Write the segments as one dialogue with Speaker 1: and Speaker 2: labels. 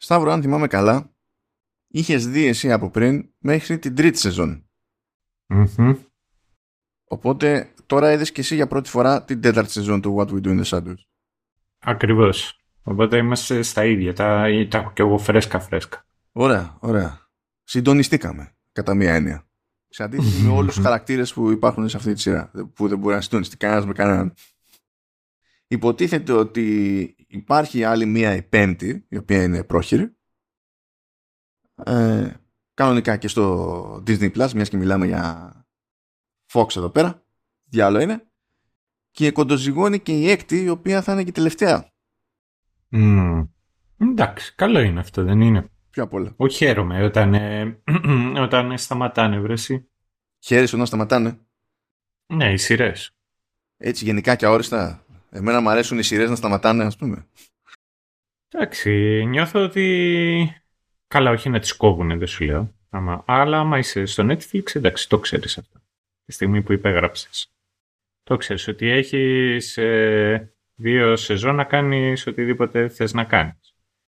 Speaker 1: Σταύρο, αν θυμάμαι καλά, είχες δει εσύ από πριν μέχρι την τρίτη σεζόν.
Speaker 2: Mm-hmm.
Speaker 1: Οπότε τώρα είδες και εσύ για πρώτη φορά την τέταρτη σεζόν του What We Do in the Shadows.
Speaker 2: Ακριβώς. Οπότε είμαστε στα ίδια. Τα έχω και εγώ φρέσκα.
Speaker 1: Ωραία, ωραία. Συντονιστήκαμε, κατά μία έννοια. Σε αντίθεση με όλους τους χαρακτήρες που υπάρχουν σε αυτή τη σειρά, που δεν μπορεί να συντονιστεί κανένας με κανέναν. Υποτίθεται ότι υπάρχει άλλη μία η πέμπτη, η οποία είναι πρόχειρη. Κανονικά και στο Disney Plus, μιας και μιλάμε για Fox εδώ πέρα. Διάλο είναι. Και κοντοζυγώνει και η έκτη, η οποία θα είναι και η τελευταία.
Speaker 2: Εντάξει, καλό είναι αυτό, δεν είναι?
Speaker 1: Πιο απ' όλα.
Speaker 2: Όχι, χαίρομαι όταν σταματάνε, βρεσί.
Speaker 1: Χαίρεσαι όταν σταματάνε.
Speaker 2: Ναι, οι σειρές.
Speaker 1: Έτσι γενικά και αόριστα. Εμένα μου αρέσουν οι σειρές να σταματάνε, ας πούμε.
Speaker 2: Εντάξει, νιώθω ότι... Καλά, όχι να τις κόβουνε, δεν σου λέω. Αλλά άμα είσαι στο Netflix, εντάξει, το ξέρεις αυτό. Τη στιγμή που υπέγραψες. Το ξέρεις ότι έχεις 2 σεζόν να κάνεις οτιδήποτε θες να κάνεις.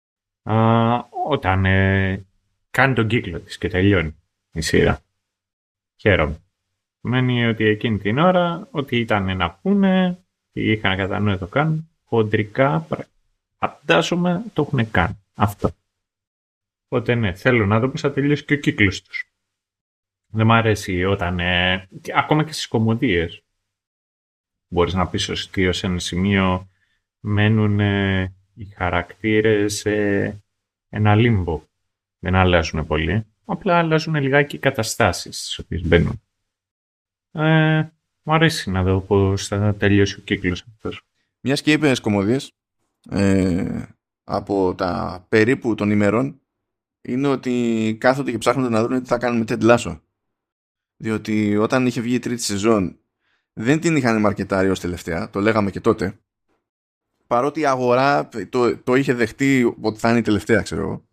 Speaker 2: Όταν κάνει τον κύκλο της και τελειώνει η σειρά. Χαίρομαι. Σημαίνει ότι εκείνη την ώρα, ό,τι ήταν να πούνε, τι είχαν κατά νου να το κάνουν, χοντρικά, φαντάζομαι, το έχουν κάνει. Αυτό. Οπότε ναι, θέλω να δω πώς θα τελειώσει και ο κύκλος τους. Δεν μ' αρέσει όταν, ακόμα και στις κομμωδίες, μπορείς να πεις ότι ως ένα σημείο μένουν οι χαρακτήρες σε ένα λίμπο. Δεν αλλάζουν πολύ. Απλά αλλάζουν λιγάκι οι καταστάσεις στις οποίες μπαίνουν. Μου αρέσει να δω πώς θα τελειώσει ο κύκλος αυτός.
Speaker 1: Μιας και είπες κομμωδίες, από τα περίπου των ημερών, είναι ότι κάθονται και ψάχνονται να δουν τι θα κάνουν με Ted Lasso. Διότι όταν είχε βγει η τρίτη σεζόν, δεν την είχαν μαρκετάρει ως τελευταία, το λέγαμε και τότε. Παρότι η αγορά το είχε δεχτεί ότι θα είναι η τελευταία, ξέρω εγώ.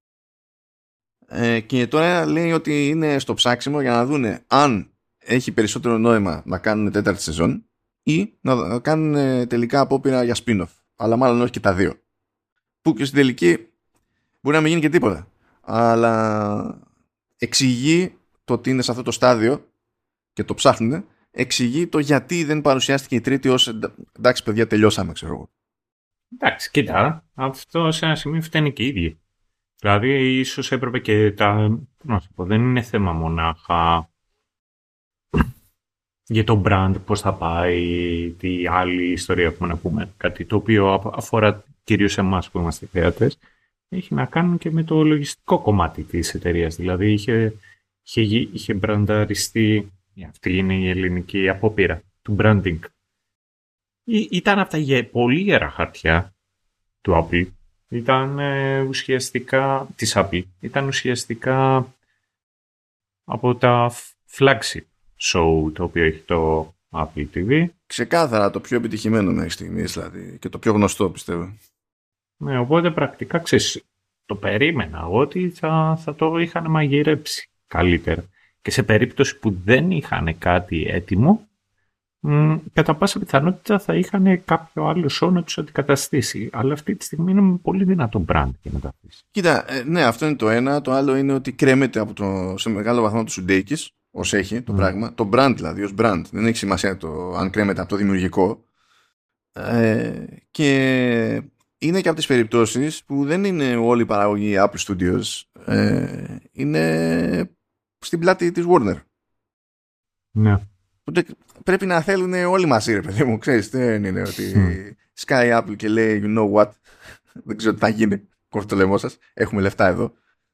Speaker 1: Και τώρα λέει ότι είναι στο ψάξιμο για να δούνε αν έχει περισσότερο νόημα να κάνουν τέταρτη σεζόν ή να κάνουν τελικά απόπειρα για spin-off. Αλλά μάλλον όχι και τα δύο. Που και στην τελική μπορεί να μην γίνει και τίποτα. Αλλά εξηγεί το ότι είναι σε αυτό το στάδιο και το ψάχνουν. Εξηγεί το γιατί δεν παρουσιάστηκε η τρίτη ως εντάξει παιδιά τελειώσαμε, ξέρω εγώ.
Speaker 2: Εντάξει, κοίτα, αυτό σε ένα σημείο φταίνει και οι ίδιοι. Δηλαδή, ίσως έπρεπε και τα... Να σου πω, δεν είναι θέμα μονάχα για το brand, πώς θα πάει, τι άλλη ιστορία έχουμε να πούμε. Κάτι το οποίο αφορά κυρίως εμάς που είμαστε θεατές. Έχει να κάνει και με το λογιστικό κομμάτι της εταιρείας. Δηλαδή, είχε μπρανταριστεί, αυτή είναι η ελληνική απόπειρα του branding. Ήταν αυτά για πολύ ιερά χαρτιά του Apple. Ήταν ουσιαστικά της Apple. Ήταν ουσιαστικά από τα flagship show το οποίο έχει το Apple TV.
Speaker 1: Ξεκάθαρα το πιο επιτυχημένο μέχρι στιγμής, δηλαδή, και το πιο γνωστό, πιστεύω.
Speaker 2: Ναι, οπότε πρακτικά ξέρεις, το περίμενα ότι θα το είχαν μαγειρέψει καλύτερα. Και σε περίπτωση που δεν είχαν κάτι έτοιμο, κατά πάσα πιθανότητα θα είχαν κάποιο άλλο show να τους αντικαταστήσει. Αλλά αυτή τη στιγμή είναι πολύ δυνατό brand για να τα αφήσει.
Speaker 1: Κοίτα, ναι, αυτό είναι το ένα. Το άλλο είναι ότι κρέμεται σε μεγάλο βαθμό του Σουντέικης, ως έχει το πράγμα. Το brand δηλαδή, ως brand. Δεν έχει σημασία το αν κρέμεται από το δημιουργικό. Και είναι και από τις περιπτώσεις που δεν είναι όλη η παραγωγή Apple Studios. Είναι στην πλάτη της Warner.
Speaker 2: Ναι.
Speaker 1: Οπότε πρέπει να θέλουν όλοι μαζί, ρε παιδί μου. Ξέρεις, δεν είναι ότι Sky Apple και λέει you know what, δεν ξέρω τι θα γίνει. Κόφτε το λαιμό σας, έχουμε λεφτά εδώ.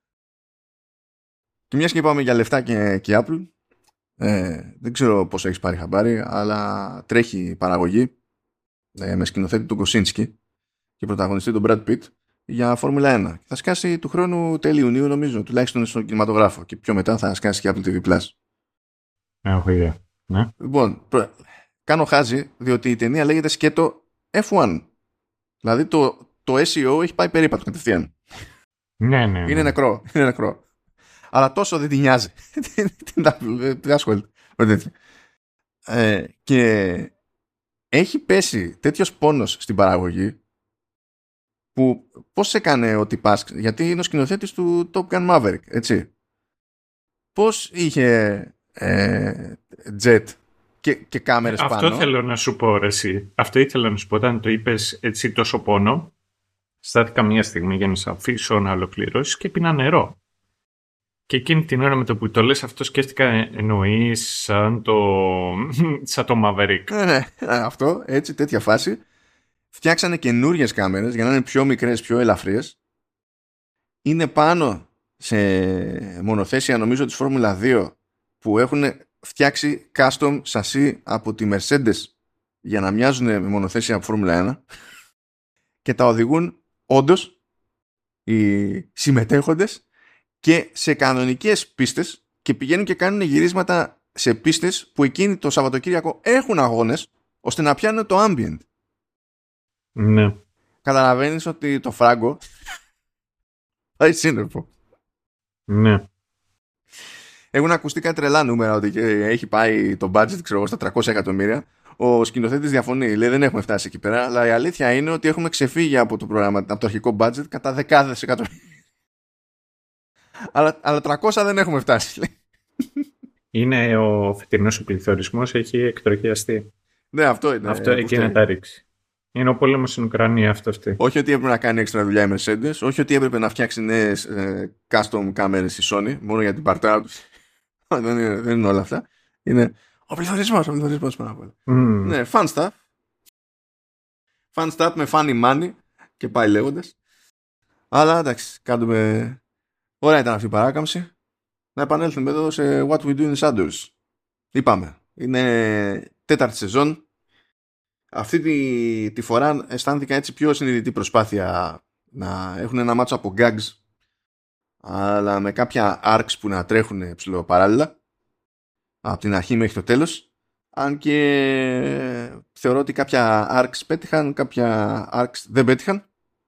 Speaker 1: Και μιας και είπαμε για λεφτά και Apple, δεν ξέρω πώς έχεις πάρει χαμπάρι, αλλά τρέχει παραγωγή με σκηνοθέτη του Κοσίνσκι και πρωταγωνιστή τον Brad Pitt για Φόρμουλα 1. Θα σκάσει του χρόνου τέλη Ιουνίου, νομίζω, τουλάχιστον στον κινηματογράφο, και πιο μετά θα σκάσει και Apple TV Plus.
Speaker 2: Έχω ιδέα. Ναι.
Speaker 1: Λοιπόν, κάνω χάζι, διότι η ταινία λέγεται σκέτο F1. Δηλαδή το SEO έχει πάει περίπατο κατευθείαν.
Speaker 2: Ναι.
Speaker 1: Είναι νεκρό. Αλλά τόσο δεν την νοιάζει. Δεν ασχολείται. Και έχει πέσει τέτοιος πόνος στην παραγωγή που πώς έκανε ο τυπάς, γιατί είναι ο σκηνοθέτης του Top Gun Maverick, έτσι. Πώς είχε jet και κάμερες πάνω.
Speaker 2: Αυτό θέλω να σου πω, ρε, εσύ. Αυτό ήθελα να σου πω. Όταν το είπες έτσι τόσο πόνο, στάθηκα μια στιγμή για να σε αφήσω να ολοκληρώσεις και πίνα νερό. Και εκείνη την ώρα με το που το λες αυτό σκέφτηκα, εννοείς σαν το Maverick.
Speaker 1: Ναι, αυτό, έτσι, τέτοια φάση. Φτιάξανε καινούριες κάμερες για να είναι πιο μικρές, πιο ελαφριές. Είναι πάνω σε μονοθέσια, νομίζω, της Φόρμουλα 2 που έχουν φτιάξει custom σασί από τη Mercedes για να μοιάζουν με μονοθέσια από Φόρμουλα 1 και τα οδηγούν όντως οι συμμετέχοντες και σε κανονικές πίστες και πηγαίνουν και κάνουν γυρίσματα σε πίστες που εκείνοι το Σαββατοκύριακο έχουν αγώνες ώστε να πιάνουν το ambient.
Speaker 2: Ναι.
Speaker 1: Καταλαβαίνεις ότι το φράγκο θα είναι σύννεφο.
Speaker 2: Ναι.
Speaker 1: Έχουν ακουστεί κάτι τρελά νούμερα ότι έχει πάει το budget, ξέρω, στα 300 εκατομμύρια. Ο σκηνοθέτης διαφωνεί. Λέει δεν έχουμε φτάσει εκεί πέρα. Αλλά η αλήθεια είναι ότι έχουμε ξεφύγει από το πρόγραμμα, από το αρχικό budget κατά δεκάδες εκατομμύρια. Αλλά 300 δεν έχουμε φτάσει.
Speaker 2: Είναι ο φετινός ο πληθωρισμός, έχει εκτροχιαστεί.
Speaker 1: Ναι, αυτό είναι.
Speaker 2: Αυτό εκεί να τα ρίξει. Είναι ο πόλεμος στην Ουκρανία αυτό.
Speaker 1: Όχι ότι έπρεπε να κάνει έξτρα δουλειά η Mercedes, όχι ότι έπρεπε να φτιάξει νέες custom κάμερες η Sony, μόνο για την παρτάρα του. δεν είναι όλα αυτά. Είναι ο πληθωρισμός πάνω απ' όλα. Ναι, fun stuff. Fun stuff με funny money και πάει λέγοντας. Αλλά εντάξει, κάνουμε. Ωραία ήταν αυτή η παράκαμψη. Να επανέλθουμε εδώ σε What We Do in the Shadows. Είπαμε, είναι 4η σεζόν. Αυτή τη φορά αισθάνθηκα έτσι πιο συνειδητή προσπάθεια να έχουν ένα μάτσο από gags, αλλά με κάποια arcs που να τρέχουν ψηλό παράλληλα από την αρχή μέχρι το τέλος, αν και θεωρώ ότι κάποια arcs πέτυχαν, κάποια arcs δεν πέτυχαν.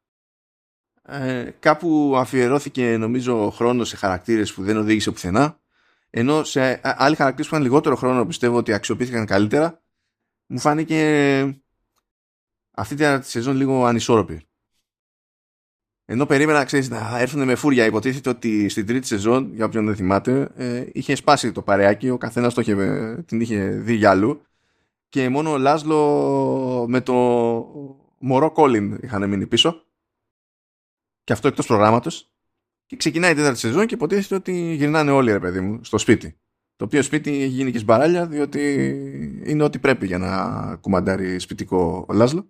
Speaker 1: Κάπου αφιερώθηκε νομίζω χρόνο σε χαρακτήρες που δεν οδήγησε πουθενά, ενώ σε άλλοι χαρακτήρες που είχαν λιγότερο χρόνο πιστεύω ότι αξιοποιήθηκαν καλύτερα. Μου φάνηκε αυτή τη σεζόν λίγο ανισόρροπη. Ενώ περίμενα, ξέρεις, να έρθουν με φούρια. Υποτίθεται ότι στην τρίτη σεζόν, για όποιον δεν θυμάται, είχε σπάσει το παρεάκι, ο καθένας την είχε δει για αλλού και μόνο ο Λάσλο με το μωρό Κόλιν είχαν μείνει πίσω και αυτό εκτός προγράμματος, και ξεκινάει η τέταρτη σεζόν και υποτίθεται ότι γυρνάνε όλοι, ρε παιδί μου, στο σπίτι. Το οποίο σπίτι έχει γίνει και σμπαράλια, διότι είναι ό,τι πρέπει για να κουμαντάρει σπιτικό ο Λάσλο.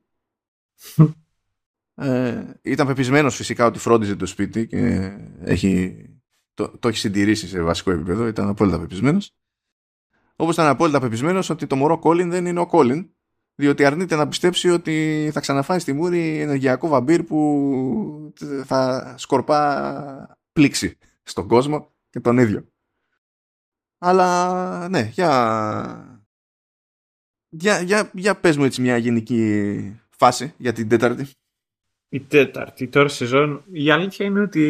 Speaker 1: Ήταν πεπισμένος φυσικά ότι φρόντιζε το σπίτι και το έχει συντηρήσει σε βασικό επίπεδο. Ήταν απόλυτα πεπισμένος. Όπως ήταν απόλυτα πεπισμένος ότι το μωρό Κόλιν δεν είναι ο Κόλιν, διότι αρνείται να πιστέψει ότι θα ξαναφάει στη μούρη ενεργειακό βαμπύρ που θα σκορπά πλήξη στον κόσμο και τον ίδιο. Αλλά ναι, για πες μου έτσι μια γενική φάση για την τέταρτη.
Speaker 2: Η τέταρτη τώρα σεζόν, η αλήθεια είναι ότι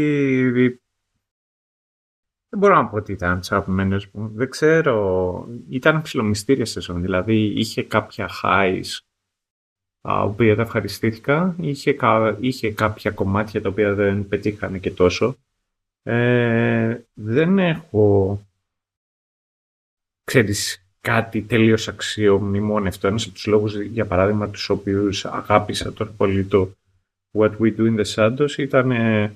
Speaker 2: δεν μπορώ να πω ότι ήταν τις αγαπημένες μου. Δεν ξέρω, ήταν ψιλομυστήρια σεζόν, δηλαδή είχε κάποια highs τα οποία τα ευχαριστήθηκα, είχε κάποια κομμάτια τα οποία δεν πετύχανε και τόσο. Δεν έχω, ξέρεις, κάτι τελείως αξιομνημόνευτο. Ένας από τους λόγους, για παράδειγμα, τους οποίους αγάπησα τόσο πολύ το What We Do in the Shadows ήταν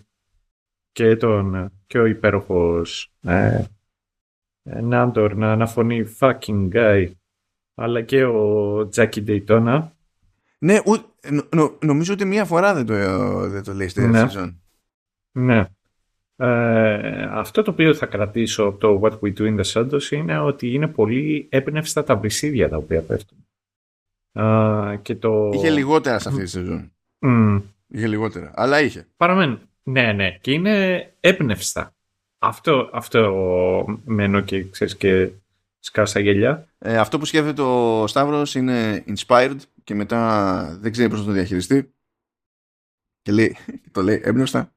Speaker 2: και ο υπέροχος Νάντορ να αναφωνεί fucking guy, αλλά και ο Τζάκι Ντέιτονα.
Speaker 1: Ναι, νομίζω ότι μία φορά δεν το λέει στη σεζόν.
Speaker 2: Ναι. Αυτό το οποίο θα κρατήσω από το What We Do in the Shadows είναι ότι είναι πολύ έμπνευστα τα βρυσίδια τα οποία πέφτουν.
Speaker 1: Είχε λιγότερα σε αυτή τη σεζόν. Είχε λιγότερα, αλλά είχε.
Speaker 2: Παραμένουν. Ναι. Και είναι έμπνευστα. Αυτό μένω και ξέρεις και σκάω στα γέλια.
Speaker 1: Αυτό που σκέφτεται ο Σταύρος είναι inspired και μετά δεν ξέρει πώς να το διαχειριστεί. Και το λέει έμπνευστα.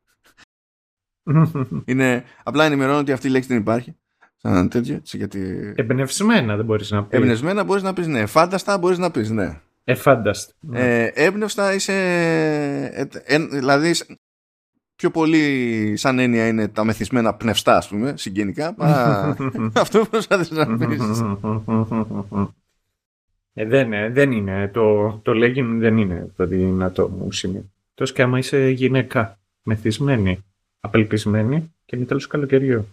Speaker 1: Απλά ενημερώνω ότι αυτή η λέξη δεν υπάρχει. Σαν τέτοιο. Γιατί...
Speaker 2: Εμπνευσμένα δεν μπορείς να πεις.
Speaker 1: Εμπνευσμένα μπορείς να πεις, ναι. Φάνταστα μπορείς να πεις, ναι.
Speaker 2: Φάνταστα.
Speaker 1: Έμπνευστα είσαι... δηλαδή, πιο πολύ σαν έννοια είναι τα μεθυσμένα πνευστά, ας πούμε, συγγενικά, παρά αυτό που προσπάθησες να πεις.
Speaker 2: Δεν είναι. Το legging δεν είναι το δυνατό μου σημείο. Τόσο και άμα είσαι γυναίκα, μεθυσμένη, απελπισμένη και είναι τέλος καλοκαιριού.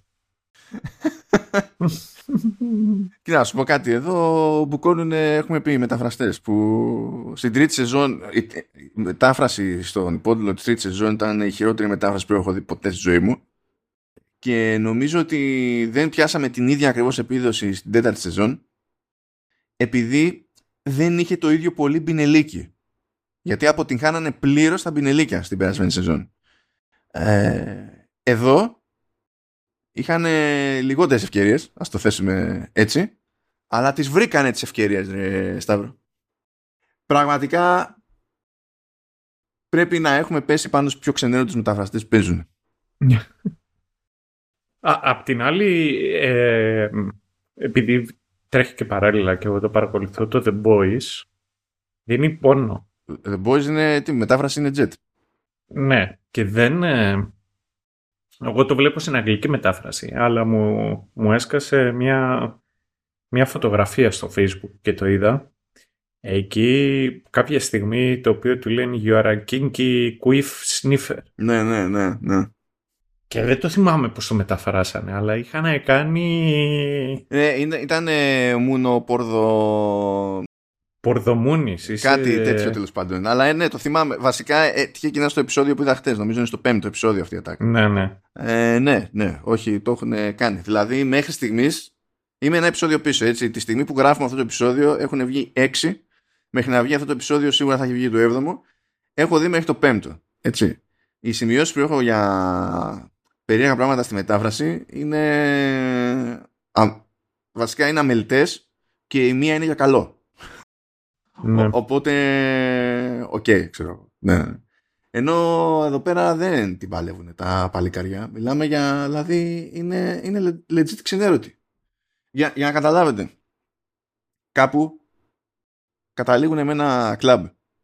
Speaker 1: Κοίτα, να σου πω κάτι. Εδώ μπουκώνουν, έχουμε πει, οι μεταφραστές που στην τρίτη σεζόν η μετάφραση στον υπότιτλο της τρίτης σεζόν ήταν η χειρότερη μετάφραση που έχω δει ποτέ στη ζωή μου, και νομίζω ότι δεν πιάσαμε την ίδια ακριβώς επίδοση στην τέταρτη σεζόν επειδή δεν είχε το ίδιο πολύ μπινελίκι, γιατί αποτυγχάνανε πλήρως τα μπινελίκια στην περασμένη σεζόν. Εδώ είχαν λιγότερες ευκαιρίες, ας το θέσουμε έτσι, αλλά τις βρήκανε τις ευκαιρίες, ρε Σταύρο. Πραγματικά πρέπει να έχουμε πέσει πάνω στους πιο ξενέρωτους μεταφραστές που παίζουν.
Speaker 2: Απ' την άλλη, επειδή τρέχει και παράλληλα και εγώ το παρακολουθώ, το The Boys δίνει πόνο.
Speaker 1: The Boys είναι, τι μετάφραση είναι jet.
Speaker 2: Ναι, και δεν... εγώ το βλέπω στην αγγλική μετάφραση, αλλά μου έσκασε μια φωτογραφία στο Facebook και το είδα. Εκεί κάποια στιγμή το οποίο του λένε You are a kinky quiff sniffer.
Speaker 1: Ναι.
Speaker 2: Και δεν το θυμάμαι πώς το μεταφράσανε, αλλά είχαν κάνει...
Speaker 1: ήταν μουνοπορδο...
Speaker 2: Πορδομούνης.
Speaker 1: Κάτι τέτοιο τέλος πάντων. Αλλά ναι, το θυμάμαι. Βασικά τυχαία κοινά στο επεισόδιο που είδα χτες. Νομίζω είναι στο 5ο επεισόδιο αυτή η ατάκα. Ναι. Όχι, το έχουν κάνει. Δηλαδή μέχρι στιγμής είμαι ένα επεισόδιο πίσω. Έτσι. Τη στιγμή που γράφουμε αυτό το επεισόδιο έχουν βγει 6. Μέχρι να βγει αυτό το επεισόδιο σίγουρα θα έχει βγει το 7ο. Έχω δει μέχρι το 5ο. Έτσι. Οι σημειώσεις που έχω για περίεργα πράγματα στη μετάφραση είναι... βασικά είναι αμελητές και η μία είναι για καλό.
Speaker 2: Ναι.
Speaker 1: Οπότε, ξέρω. Ναι. Ενώ εδώ πέρα δεν την παλεύουν τα παλικαριά. Μιλάμε για, δηλαδή, είναι legit ξενέρωτη. Για να καταλάβετε, κάπου καταλήγουν με ένα κλαμπ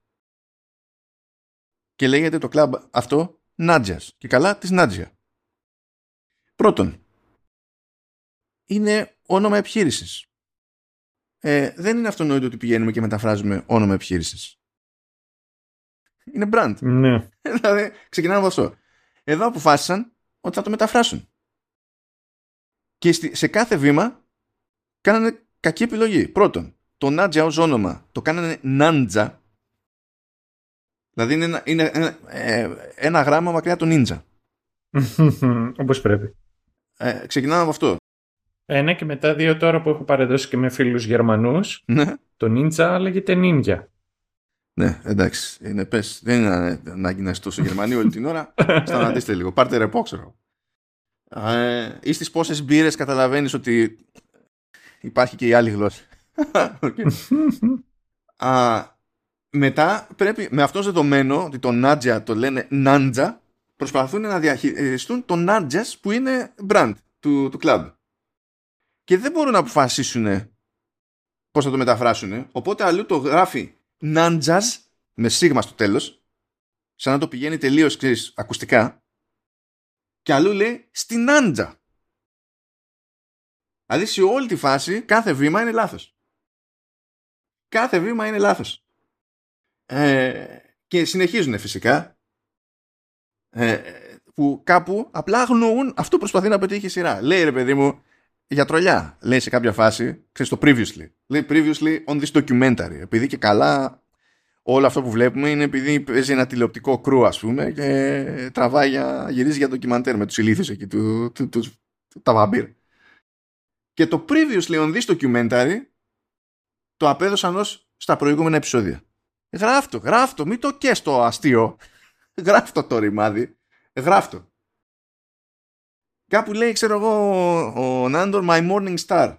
Speaker 1: και λέγεται το κλαμπ αυτό Νάτζιας, και καλά της Νάτζια. Πρώτον, είναι όνομα επιχείρησης. Δεν είναι αυτονόητο ότι πηγαίνουμε και μεταφράζουμε όνομα επιχείρησης. Είναι brand.
Speaker 2: Ναι.
Speaker 1: Δηλαδή, ξεκινάμε από αυτό. Εδώ αποφάσισαν ότι θα το μεταφράσουν. Και σε κάθε βήμα κάνανε κακή επιλογή. Πρώτον, το Νάτζια ως όνομα το κάνανε Νάντζα. Δηλαδή είναι ένα γράμμα μακριά από το νίντζα.
Speaker 2: Όπως πρέπει.
Speaker 1: Ξεκινάμε από αυτό.
Speaker 2: Ναι, και μετά 2 τώρα που έχω παρεδώσει και με φίλους Γερμανούς, το νίντζα λέγεται νίνια.
Speaker 1: Ναι, εντάξει. Πες, δεν είναι ανάγκη να είσαι τόσο Γερμανοί όλη την ώρα. Σταματήστε λίγο. Πάρτε ρεπό, ξέρω. Ή στις πόσες μπύρες καταλαβαίνεις ότι υπάρχει και η άλλη γλώσσα. Μετά πρέπει, με αυτό δεδομένο ότι το Νάτζια το λένε Νάντζα, προσπαθούν να διαχειριστούν το Νάντζας που είναι brand του club. Και δεν μπορούν να αποφασίσουν πώς θα το μεταφράσουν. Οπότε αλλού το γράφει Νάντζας με σίγμα στο τέλος, σαν να το πηγαίνει τελείως, ξέρεις, ακουστικά, και αλλού λέει στην Νάντζα. Δηλαδή σε όλη τη φάση κάθε βήμα είναι λάθος. Κάθε βήμα είναι λάθος. Και συνεχίζουν φυσικά, που κάπου απλά αγνοούν αυτό που προσπαθεί να πετύχει η σειρά. Λέει, ρε παιδί μου, για τρολιά, λέει σε κάποια φάση, ξέρεις, το previously. Λέει previously on this documentary. Επειδή και καλά όλο αυτό που βλέπουμε είναι επειδή παίζει ένα τηλεοπτικό κρού, ας πούμε, και τραβάει γυρίζει για ντοκιμαντέρ με τους ηλίθιους εκεί, τα βαμπύρ. Και το previously on this documentary το απέδωσαν ως στα προηγούμενα επεισόδια. Γράφτο, μην το καίς το αστείο. Γράφτο το ρημάδι. Γράφτο. Κάπου λέει, ξέρω εγώ, ο Νάντορ, my morning star.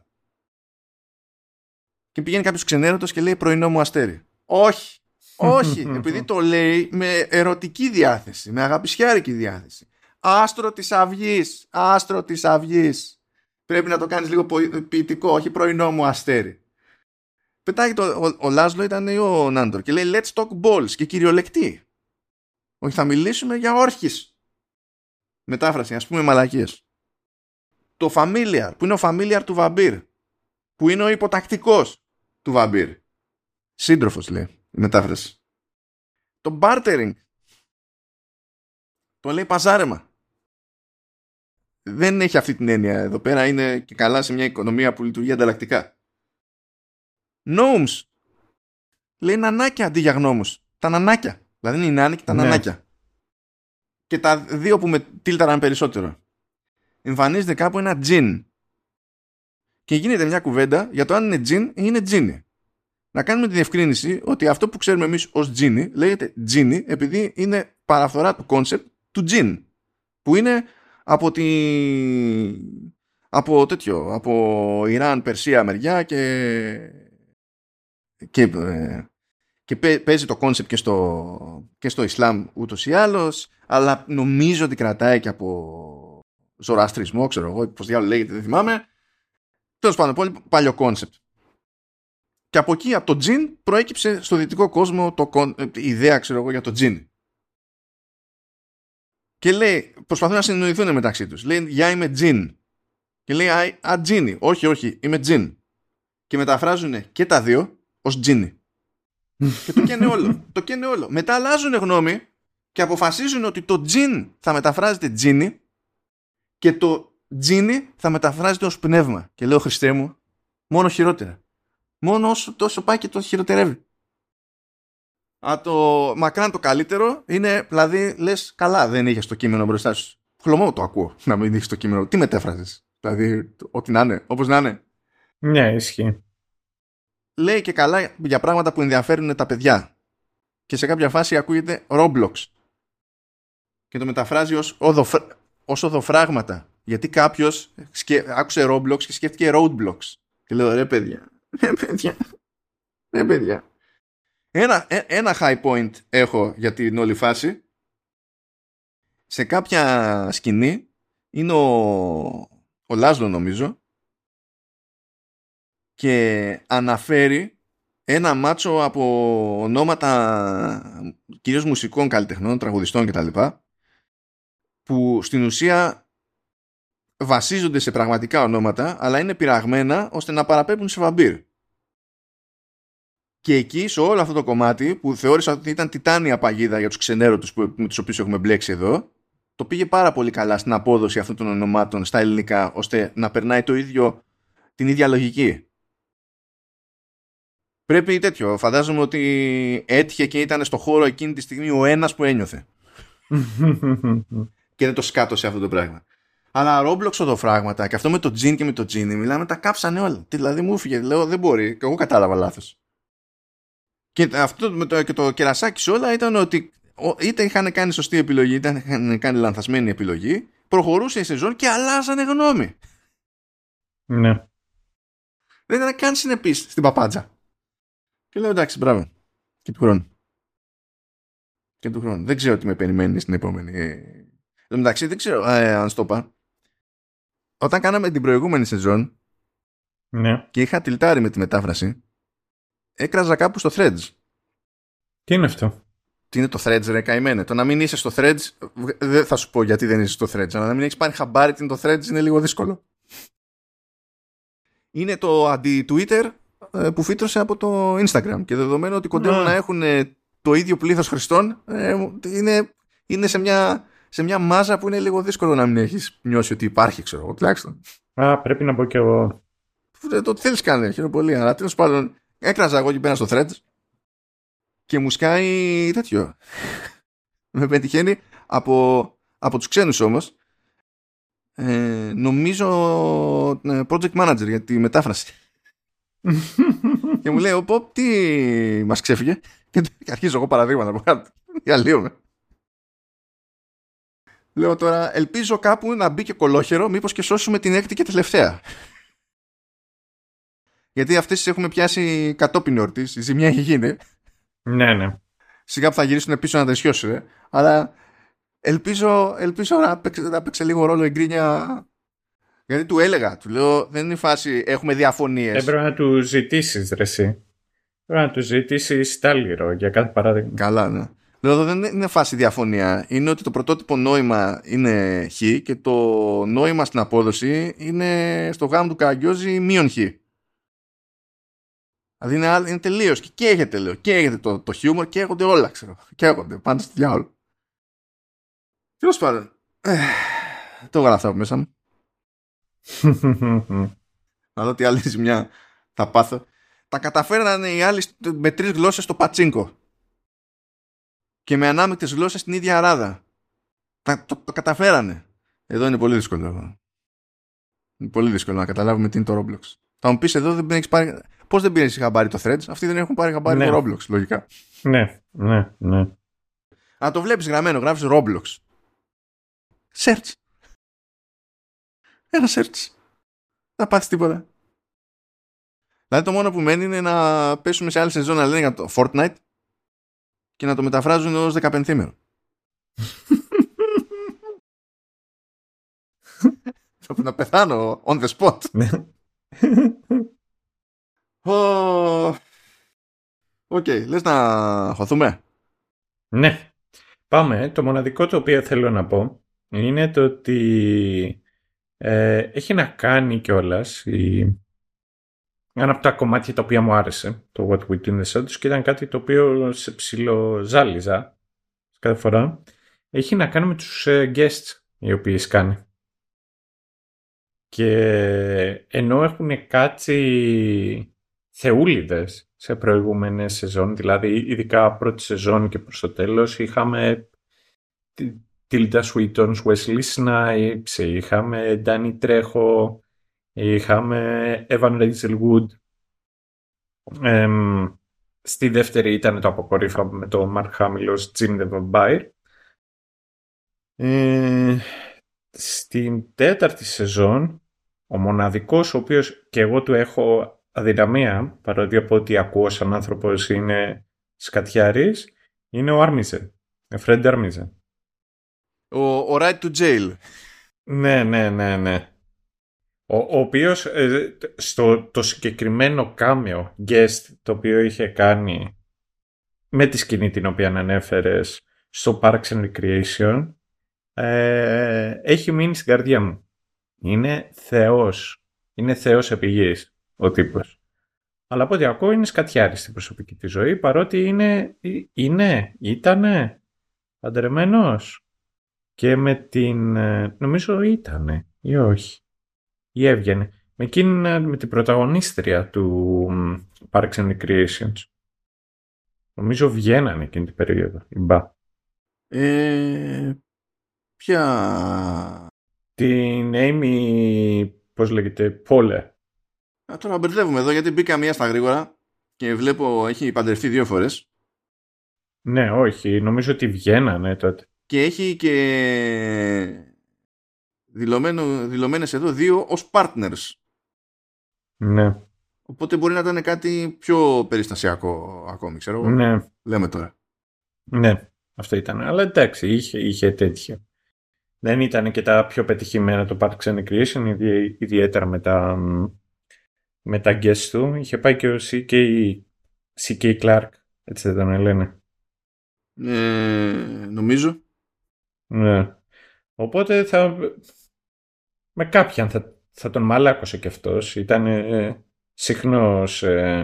Speaker 1: Και πηγαίνει κάποιος ξενέρωτος και λέει πρωινό μου αστέρι. Όχι, όχι, επειδή το λέει με ερωτική διάθεση, με αγαπησιάρικη διάθεση. Άστρο της αυγής. Πρέπει να το κάνεις λίγο ποιητικό, όχι πρωινό μου αστέρι. Πετάει ο Λάσλο, ήταν ο Νάντορ, και λέει let's talk balls, και κυριολεκτή. Όχι, θα μιλήσουμε για όρχης. Μετάφραση, ας πούμε μαλακίες. Το familiar, που είναι ο familiar του βαμπύρ, που είναι ο υποτακτικός του βαμπύρ. Σύντροφος, λέει η μετάφραση. Το bartering, το λέει παζάρεμα. Δεν έχει αυτή την έννοια εδώ πέρα. Είναι και καλά σε μια οικονομία που λειτουργεί ανταλλακτικά. Gnomes, λέει νανάκια αντί για γνώμους. Τα νανάκια. Δηλαδή είναι οι νάνοι και τα νανάκια. Και τα δύο που με τίλταραν περισσότερο. Εμφανίζεται κάπου ένα τζιν. Και γίνεται μια κουβέντα για το αν είναι τζιν ή είναι τζίνι. Να κάνουμε τη διευκρίνηση ότι αυτό που ξέρουμε εμείς ως τζίνι λέγεται τζίνι επειδή είναι παραφθορά του κόνσεπτ του τζιν. Που είναι από Ιράν, Περσία μεριά και παίζει το κόνσεπτ και στο Ισλάμ ούτως ή άλλως, αλλά νομίζω ότι κρατάει και από ζωραστρισμό, ξέρω εγώ πώς διάλογο λέγεται, δεν θυμάμαι. Τέλος πάντων, πολύ παλιό κόνσεπτ. Και από εκεί, από το τζιν, προέκυψε στο δυτικό κόσμο η ιδέα, ξέρω εγώ, για το τζιν. Και λέει, προσπαθούν να συνεννοηθούν μεταξύ τους. Λέει, για είμαι τζιν. Και λέει, τζίνι. Όχι, είμαι τζιν. Και μεταφράζουν και τα δύο ως τζίνι. Και το καίνε όλο. Μετά αλλάζουν γνώμη και αποφασίζουν ότι το τζιν θα μεταφράζεται τζίνι και το τζίνι θα μεταφράζεται ως πνεύμα. Και λέω, Χριστέ μου, μόνο χειρότερα. Μόνο όσο τόσο πάει και το χειροτερεύει. Μακράν το καλύτερο είναι, δηλαδή, λες, καλά, δεν είχες το κείμενο μπροστά σου. Χλωμό το ακούω να μην είχες το κείμενο. Τι μετέφραζες? Δηλαδή, ό,τι να είναι, όπως να είναι.
Speaker 2: Ναι, ισχύει.
Speaker 1: Λέει και καλά για πράγματα που ενδιαφέρουν τα παιδιά. Και σε κάποια φάση ακούγεται Roblox. Και το μεταφράζει ως οδοφράγματα. Γιατί κάποιος άκουσε Roblox και σκέφτηκε Roadblocks. Και λέω, ρε παιδιά. Ένα high point έχω για την όλη φάση. Σε κάποια σκηνή είναι ο Λάσλο, νομίζω, και αναφέρει ένα μάτσο από ονόματα κυρίως μουσικών καλλιτεχνών, τραγουδιστών κτλ, που στην ουσία βασίζονται σε πραγματικά ονόματα, αλλά είναι πειραγμένα ώστε να παραπέμπουν σε βαμπύρ. Και εκεί, σε όλο αυτό το κομμάτι, που θεώρησα ότι ήταν τιτάνια παγίδα για τους ξενέρωτους με τους οποίους έχουμε μπλέξει εδώ, το πήγε πάρα πολύ καλά στην απόδοση αυτών των ονομάτων στα ελληνικά, ώστε να περνάει την ίδια λογική. Πρέπει τέτοιο. Φαντάζομαι ότι έτυχε και ήταν στο χώρο εκείνη τη στιγμή ο ένας που ένιωθε. Και δεν το σκάτωσε αυτό το πράγμα. Αλλά Roblox οδοφράγματα, και αυτό με το τζιν και με το τζίνι, μιλάμε, τα κάψανε όλα. Δηλαδή μου έφυγε, λέω, δεν μπορεί. Και εγώ κατάλαβα λάθος. Και αυτό και το κερασάκι σε όλα ήταν ότι είτε είχαν κάνει σωστή επιλογή, είτε είχαν κάνει λανθασμένη επιλογή, προχωρούσε η σεζόν και αλλάζανε γνώμη.
Speaker 2: Ναι.
Speaker 1: Δεν ήταν καν συνεπής στην παπάντζα. Και λέω, εντάξει, μπράβο. Και του χρόνου. Δεν ξέρω τι με περιμένει στην επόμενη. Εν μεταξύ, δεν ξέρω αν στο είπα. Όταν κάναμε την προηγούμενη σεζόν,
Speaker 2: ναι,
Speaker 1: και είχα τιλτάρει με τη μετάφραση, έκραζα κάπου στο Threads.
Speaker 2: Τι είναι αυτό?
Speaker 1: Τι είναι το Threads, ρε καημένε? Το να μην είσαι στο Threads, δεν θα σου πω γιατί δεν είσαι στο Threads, αλλά να μην έχεις πάρει χαμπάρι τι είναι το Threads είναι λίγο δύσκολο. Είναι το αντι-Twitter που φύτρωσε από το Instagram, και δεδομένου ότι κοντεύουν να έχουν το ίδιο πλήθος χρηστών, είναι σε μια μάζα που είναι λίγο δύσκολο να μην έχεις νιώσει ότι υπάρχει, ξέρω εγώ, τουλάχιστον.
Speaker 2: Πρέπει να πω κι εγώ.
Speaker 1: Το τι θέλεις κάνει, χαίρομαι πολύ, αλλά τέλος πάντων έκραζα εγώ εκεί πέρα στο Threads και μου σκάει τέτοιο. Με πετυχαίνει από τους ξένους όμως, νομίζω project manager για τη μετάφραση. Και μου λέει, τι μας ξέφυγε? Και αρχίζω εγώ παραδείγματα από κάτω. Διαλύομαι. Λέω τώρα, ελπίζω κάπου να μπει και κολόχερο, μήπως και σώσουμε την έκτη και τελευταία. Γιατί αυτές τις έχουμε πιάσει κατόπιν εορτής, η ζημιά έχει γίνει.
Speaker 2: Ναι.
Speaker 1: Σιγά που θα γυρίσουν πίσω να τα ισιώσουν. Αλλά ελπίζω να παίξει λίγο ρόλο η γκρίνια. Γιατί του έλεγα, του λέω, δεν είναι η φάση, έχουμε διαφωνίες.
Speaker 2: Έπρεπε να του ζητήσεις, ρε εσύ. Να του ζητήσει τάλιρο για κάθε παράδειγμα.
Speaker 1: Καλά, ναι. Εδώ δεν είναι φάση διαφωνία. Είναι ότι το πρωτότυπο νόημα είναι χ και το νόημα στην απόδοση είναι στο γάμο του Καραγκιόζη μείον χ. Δηλαδή είναι τελείως και καίγεται, λέω. Καίγεται το χιούμορ, καίγονται όλα, ξέρω. Καίγονται, πάντα στο διάολο. Τέλος πάντων. Το έβγαλα αυτά από μέσα μου. Να δω τι άλλη ζημιά θα πάθω. Τα καταφέρνανε οι άλλοι με 3 γλώσσες στο πατσίνκο. Και με ανάμεικτες γλώσσες στην ίδια αράδα. Το καταφέρανε. Εδώ είναι πολύ δύσκολο. Είναι πολύ δύσκολο να καταλάβουμε τι είναι το Roblox. Θα μου πεις εδώ δεν έχεις πάρει... Πώς δεν πήρες χαμπάρι το Threads? Αυτοί δεν έχουν πάρει χαμπάρι το Roblox, λογικά.
Speaker 2: Ναι.
Speaker 1: Αν το βλέπεις γραμμένο, γράφεις Roblox. Search. Ένα search. Δεν θα πάθεις τίποτα. Δηλαδή το μόνο που μένει είναι να πέσουμε σε άλλη σεζόν να λένε για το Fortnite και να το μεταφράζουν ως 15ήμερο. Θα πρέπει να πεθάνω on the spot. Οκ, λες να χωθούμε?
Speaker 2: Ναι. Πάμε. Το μοναδικό το οποίο θέλω να πω είναι το ότι έχει να κάνει κιόλας ένα από τα κομμάτια τα οποία μου άρεσε, το What We Do in the Shadows, και ήταν κάτι το οποίο σε ψιλοζάλιζα κάθε φορά. Έχει να κάνει με τους guests οι οποίοι κάνει. Και ενώ έχουν κάτσει θεούλιδες σε προηγούμενες σεζόν, δηλαδή ειδικά πρώτη σεζόν και προς το τέλος, είχαμε Tilda Swinton, Wesley Snipes, είχαμε Danny Trejo, είχαμε Evan Rachel Wood. Στη δεύτερη ήταν το αποκορύφωμα με το Mark Hamill ως Jim the Vampire. Στην τέταρτη σεζόν, ο μοναδικός ο οποίος και εγώ του έχω αδυναμία, παρότι από ό,τι ακούω σαν άνθρωπος είναι σκατιάρης, είναι ο Armisen, ο Fred Armisen.
Speaker 1: Ο Right to Jail.
Speaker 2: Ναι. Ο οποίος το συγκεκριμένο cameo guest το οποίο είχε κάνει με τη σκηνή την οποία ανέφερες στο Parks and Recreation έχει μείνει στην καρδιά μου. Είναι θεός. Είναι θεός επί γης ο τύπος. Αλλά από ό,τι ακούω είναι σκατιάρης στην προσωπική της ζωή, παρότι ήτανε παντρεμένος και με την... νομίζω ήτανε ή όχι. Ή έβγαινε. Με την πρωταγωνίστρια του Parks and Recreations. Νομίζω βγαίνανε εκείνη την περίοδο. Η Μπα.
Speaker 1: Ποια...
Speaker 2: Την Amy... πώς λέγεται, Πόλε.
Speaker 1: Τώρα μπερδεύουμε εδώ γιατί μπήκα μία στα γρήγορα και βλέπω έχει παντρευτεί 2 φορές.
Speaker 2: Ναι, όχι. Νομίζω ότι βγαίνανε τότε.
Speaker 1: Και έχει και δηλωμένες εδώ 2 ως partners.
Speaker 2: Ναι.
Speaker 1: Οπότε μπορεί να ήταν κάτι πιο περιστασιακό ακόμη, ξέρω εγώ.
Speaker 2: Ναι.
Speaker 1: Λέμε τώρα.
Speaker 2: Ναι, αυτό ήταν. Αλλά εντάξει, είχε τέτοιο. Δεν ήταν και τα πιο πετυχημένα το Parks and Recreation, ιδιαίτερα με τα guest του. Είχε πάει και ο C.K. Clark, έτσι δεν τον λένε.
Speaker 1: Νομίζω.
Speaker 2: Ναι. Οπότε με κάποιον θα τον μαλάκωσε κι αυτός. Ήταν συχνός,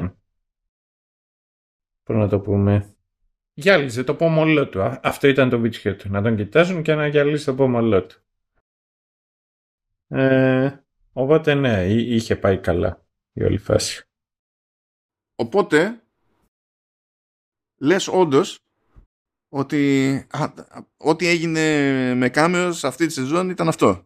Speaker 2: πώς να το πούμε, γυάλιζε το πόμολό του. Αυτό ήταν το βίτσιο του. Να τον κοιτάζουν και να γυαλίζει το πόμολό του. Οπότε ναι, είχε πάει καλά η όλη φάση.
Speaker 1: Οπότε λες όντως ότι ό,τι έγινε με κάμεος αυτή τη σεζόν ήταν αυτό.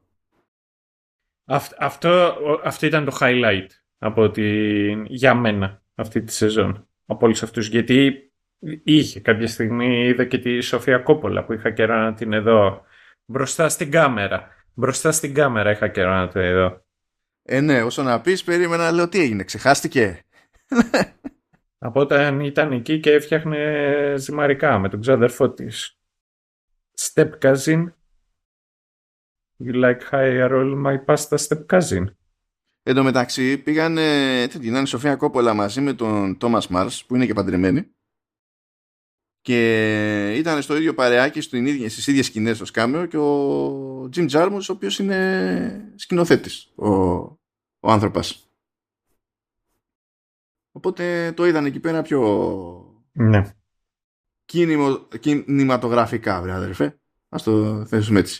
Speaker 2: Αυτό ήταν το highlight για μένα αυτή τη σεζόν. Από όλους αυτούς. Γιατί είχε κάποια στιγμή, είδα και τη Σοφία Κόπολα που είχα καιρό να την δω μπροστά στην κάμερα. Μπροστά στην κάμερα είχα καιρό να την δω.
Speaker 1: Ναι, όσο να πεις, περίμενα, λέω τι έγινε, ξεχάστηκε.
Speaker 2: Από όταν ήταν εκεί και έφτιαχνε ζυμαρικά με τον ξάδερφό της. Step cousin. You like higher all my pasta step cousin.
Speaker 1: Εν τω μεταξύ πήγανε την Σοφία Κόπολα μαζί με τον Τόμας Μάρς που είναι και παντρεμένοι και ήταν στο ίδιο παρεάκι στις ίδιες σκηνές στο Σκάμεο και ο Τζιμ Τζάρμους ο οποίος είναι σκηνοθέτης ο άνθρωπος. Οπότε το είδαν εκεί πέρα πιο κινηματογραφικά, βρε αδερφέ. Ας το θέσουμε έτσι.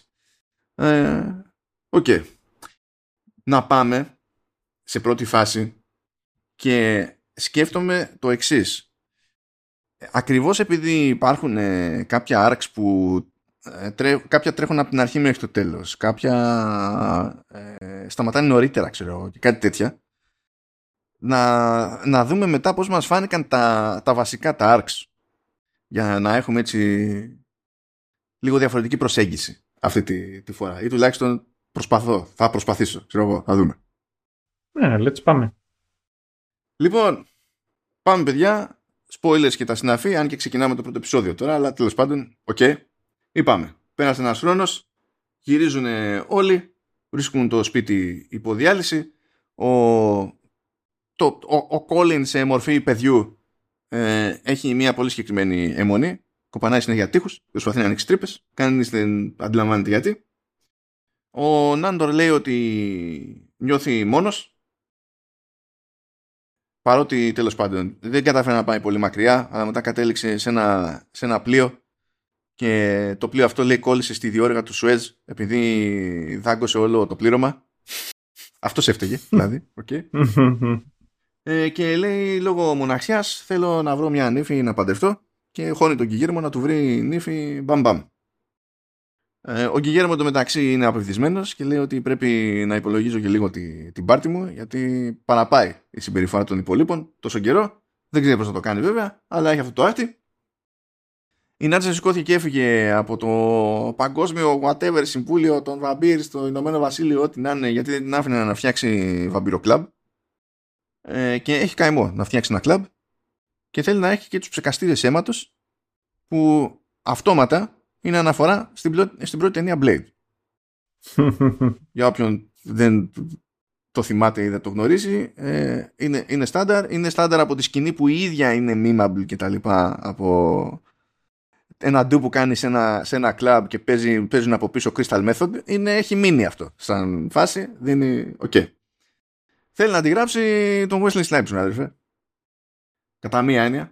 Speaker 1: Οκ. Να πάμε σε πρώτη φάση και σκέφτομαι το εξής. Ακριβώς επειδή υπάρχουν κάποια arcs που κάποια τρέχουν από την αρχή μέχρι το τέλος, κάποια σταματάνε νωρίτερα, ξέρω, και κάτι τέτοια, να δούμε μετά πώς μας φάνηκαν τα βασικά, τα arcs, για να έχουμε έτσι λίγο διαφορετική προσέγγιση αυτή τη φορά, ή τουλάχιστον θα προσπαθήσω, ξέρω εγώ, θα δούμε.
Speaker 2: Ναι, let's πάμε.
Speaker 1: Λοιπόν, πάμε παιδιά, spoilers και τα συναφή, αν και ξεκινάμε το πρώτο επεισόδιο τώρα, αλλά τέλος πάντων, είπαμε. Πέρασε ένας χρόνος, γυρίζουν όλοι, βρίσκουν το σπίτι υπό διάλυση, ο Colin σε μορφή παιδιού έχει μια πολύ συγκεκριμένη αιμονή, κοπανάει συνέχεια τείχους, προσπαθεί να ανοίξει τρύπες, κανείς δεν αντιλαμβάνεται γιατί. Ο Νάντορ λέει ότι νιώθει μόνος, παρότι τέλος πάντων δεν κατάφερε να πάει πολύ μακριά, αλλά μετά κατέληξε σε ένα πλοίο και το πλοίο αυτό λέει κόλλησε στη διόρυγα του Σουέζ επειδή δάγκωσε όλο το πλήρωμα. Αυτός έφταιγε δηλαδή. Και λέει λόγω μοναξιάς θέλω να βρω μια νύφη να παντρευτώ και χώνει τον Γκιγέρμο να του βρει νύφη μπαμ. Ο Γκιγέρμο εντωμεταξύ είναι απευθυσμένος και λέει ότι πρέπει να υπολογίζω και λίγο την πάρτη μου, γιατί παραπάει η συμπεριφορά των υπολείπων τόσο καιρό. Δεν ξέρει πώς θα το κάνει βέβαια, αλλά έχει αυτό το άρτη. Η Νάτσα σηκώθηκε και έφυγε από το παγκόσμιο whatever συμβούλιο των βαμπύρ στο Ηνωμένο Βασίλειο, ό,τι να είναι, γιατί δεν την άφηνε να φτιάξει βαμπυροκλαμπ. Και έχει καημό να φτιάξει ένα κλαμπ και θέλει να έχει και τους ψεκαστήρες αίματος που αυτόματα είναι αναφορά στην πρώτη ταινία Blade. Για όποιον δεν το θυμάται ή δεν το γνωρίζει, είναι στάνταρ. Είναι στάνταρ από τη σκηνή που η ίδια είναι memeable και τα λοιπά, από ένα ντου που κάνει σε ένα κλαμπ και παίζουν από πίσω Crystal Method. Έχει μείνει αυτό σαν φάση. Θέλει να τη γράψει τον Wesley Snipes, αδερφέ. Κατά μία έννοια.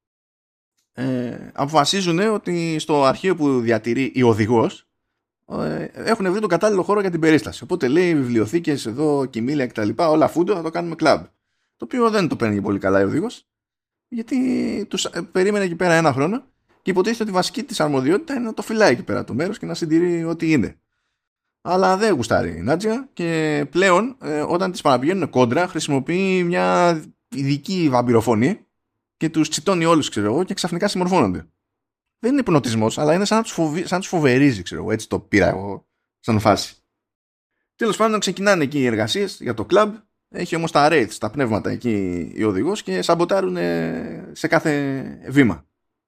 Speaker 1: Αποφασίζουν ότι στο αρχείο που διατηρεί η οδηγός έχουν βρει τον κατάλληλο χώρο για την περίσταση. Οπότε λέει βιβλιοθήκες εδώ, κοιμήλια κτλ. Όλα φούντο, θα το κάνουμε κλαμπ. Το οποίο δεν το παίρνει πολύ καλά η οδηγός, γιατί τους περίμενε εκεί πέρα ένα χρόνο και υποτίθεται ότι η βασική της αρμοδιότητα είναι να το φυλάει εκεί πέρα το μέρος και να συντηρεί ό,τι είναι. Αλλά δεν γουστάρει η Νάτζια και πλέον όταν τις παραπηγαίνουν κόντρα χρησιμοποιεί μια ειδική βαμπυροφωνή και τους τσιτώνει όλους, ξέρω εγώ, και ξαφνικά συμμορφώνονται. Δεν είναι υπνοτισμός, αλλά είναι σαν να τους φοβερίζει, ξέρω εγώ. Έτσι το πήρα εγώ σαν φάση. Τέλος πάντων, ξεκινάνε εκεί οι εργασίες για το κλαμπ. Έχει όμως τα wraiths, τα πνεύματα εκεί οι οδηγός και σαμποτάρουν σε κάθε βήμα.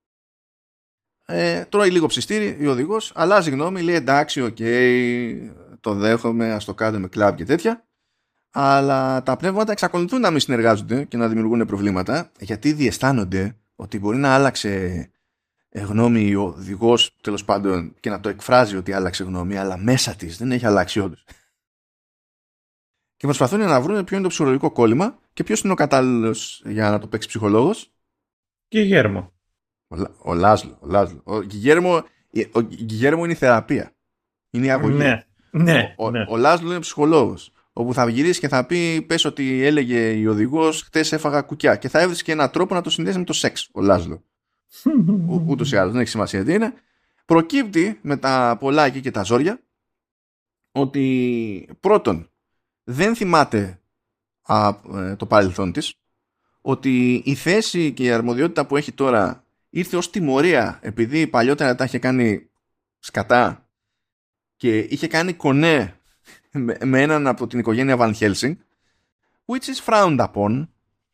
Speaker 1: Τρώει λίγο ψιστήρι η οδηγός, αλλάζει γνώμη, λέει εντάξει, το δέχομαι, ας το κάνουμε κλαμπ και τέτοια. Αλλά τα πνεύματα εξακολουθούν να μην συνεργάζονται και να δημιουργούν προβλήματα, γιατί διαισθάνονται ότι μπορεί να άλλαξε γνώμη ο οδηγός, τέλος πάντων, και να το εκφράζει ότι άλλαξε γνώμη, αλλά μέσα της δεν έχει αλλάξει όντως. Και προσπαθούν να βρουν ποιο είναι το ψυχολογικό κόλλημα και ποιος είναι ο κατάλληλος για να το παίξει ψυχολόγος.
Speaker 2: Γκιγέρμο.
Speaker 1: Ο Λάζλο. Ο Γκιγέρμο είναι η θεραπεία. Είναι η αγωγή.
Speaker 2: Ναι.
Speaker 1: Ο Λάζλο είναι ψυχολόγος. Όπου θα γυρίσει και θα πει, πες ότι έλεγε η οδηγός, χτες έφαγα κουκιά. Και θα έβρισκε έναν τρόπο να το συνδέσει με το σεξ, ο Λάζλο. Ούτως ή άλλως, δεν έχει σημασία τι είναι. Προκύπτει με τα πολλά εκεί και τα ζόρια ότι πρώτον δεν θυμάται το παρελθόν της, ότι η θέση και η αρμοδιότητα που έχει τώρα ήρθε ως τιμωρία επειδή παλιότερα τα είχε κάνει σκατά και είχε κάνει κονέ με έναν από την οικογένεια Van Helsing, which is frowned upon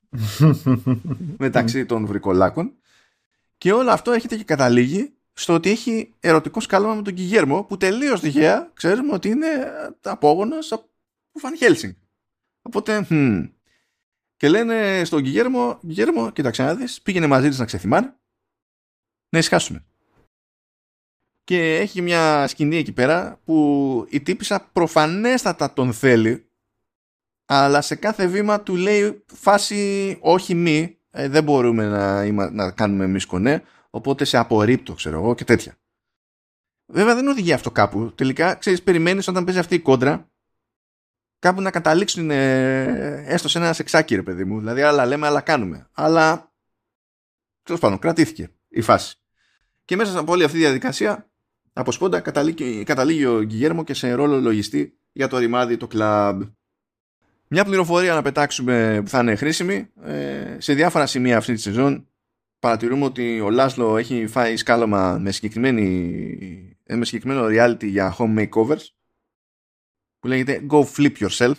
Speaker 1: μεταξύ των βρικολάκων, και όλο αυτό έρχεται και καταλήγει στο ότι έχει ερωτικό σκάλωμα με τον Γκιγέρμο, που τελείως τυχαία ξέρουμε ότι είναι απόγονος από Van Helsing. Οπότε, και λένε στον Γκιγέρμο, κοίταξε να δεις, πήγαινε μαζί της να ξεθυμάνει, να ησυχάσουμε. Και έχει μια σκηνή εκεί πέρα που η τύπισσα προφανέστατα τον θέλει, αλλά σε κάθε βήμα του λέει φάση όχι μη, δεν μπορούμε να κάνουμε εμείς κονέ, οπότε σε απορρίπτω, ξέρω εγώ, και τέτοια. Βέβαια δεν οδηγεί αυτό κάπου. Τελικά, ξέρεις, περιμένεις όταν παίζει αυτή η κόντρα κάπου να καταλήξουν έστω σε ένα σεξάκι, ρε παιδί μου. Δηλαδή, άλλα λέμε, άλλα κάνουμε. Αλλά, τέλος πάντων, κρατήθηκε η φάση. Και μέσα από όλη αυτή τη διαδικασία, από σπόντα, καταλήγει ο Γκιγέρμο και σε ρόλο λογιστή για το ρημάδι, το κλαμπ. Μια πληροφορία να πετάξουμε που θα είναι χρήσιμη. Σε διάφορα σημεία αυτή τη σεζόν παρατηρούμε ότι ο Λάσλο έχει φάει σκάλωμα με συγκεκριμένο reality για home makeovers που λέγεται Go Flip Yourself.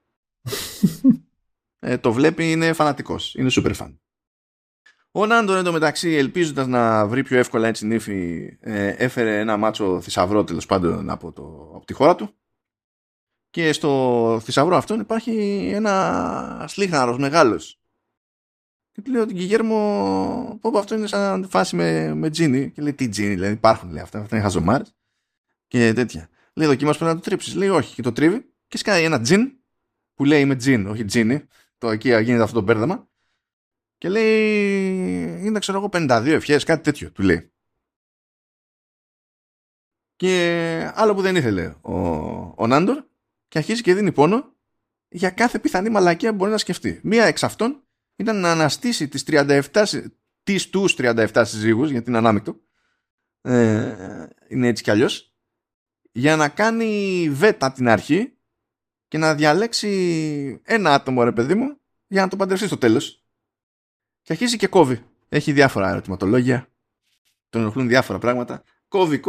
Speaker 1: Το βλέπει, είναι φανατικός, είναι super fan. Ο Νάντορ εντωμεταξύ, ελπίζοντας να βρει πιο εύκολα έτσι νύφη, έφερε ένα μάτσο θησαυρό τέλος πάντων από τη χώρα του. Και στο θησαυρό αυτόν υπάρχει ένα σλίχναρος μεγάλος. Και του λέω ότι Γκιγέρμο, πω αυτό είναι σαν φάση με τζίνι. Και λέει τι τζίνι, δηλαδή υπάρχουν, λέει, αυτά είναι χαζομάρες και τέτοια. Λέει δοκίμας πρέπει να το τρίψεις. Λέει όχι, και το τρίβει και σκάει ένα τζιν που λέει είμαι τζιν, όχι τζίνι. Το εκεί γίνεται αυτό το μπέρδεμα. Και λέει είναι ξέρω εγώ 52 ευχές, κάτι τέτοιο του λέει. Και άλλο που δεν ήθελε ο Νάντορ, και αρχίζει και δίνει πόνο για κάθε πιθανή μαλακία που μπορεί να σκεφτεί. Μία εξ αυτών ήταν να αναστήσει τους 37 συζύγους, γιατί είναι ανάμεικτο, είναι έτσι κι αλλιώς, για να κάνει βέτα από την αρχή και να διαλέξει ένα άτομο, ρε παιδί μου, για να το παντρευτεί στο τέλος. Και αρχίζει και κόβει. Έχει διάφορα ερωτηματολόγια, τον ενοχλούν διάφορα πράγματα. Κόβει.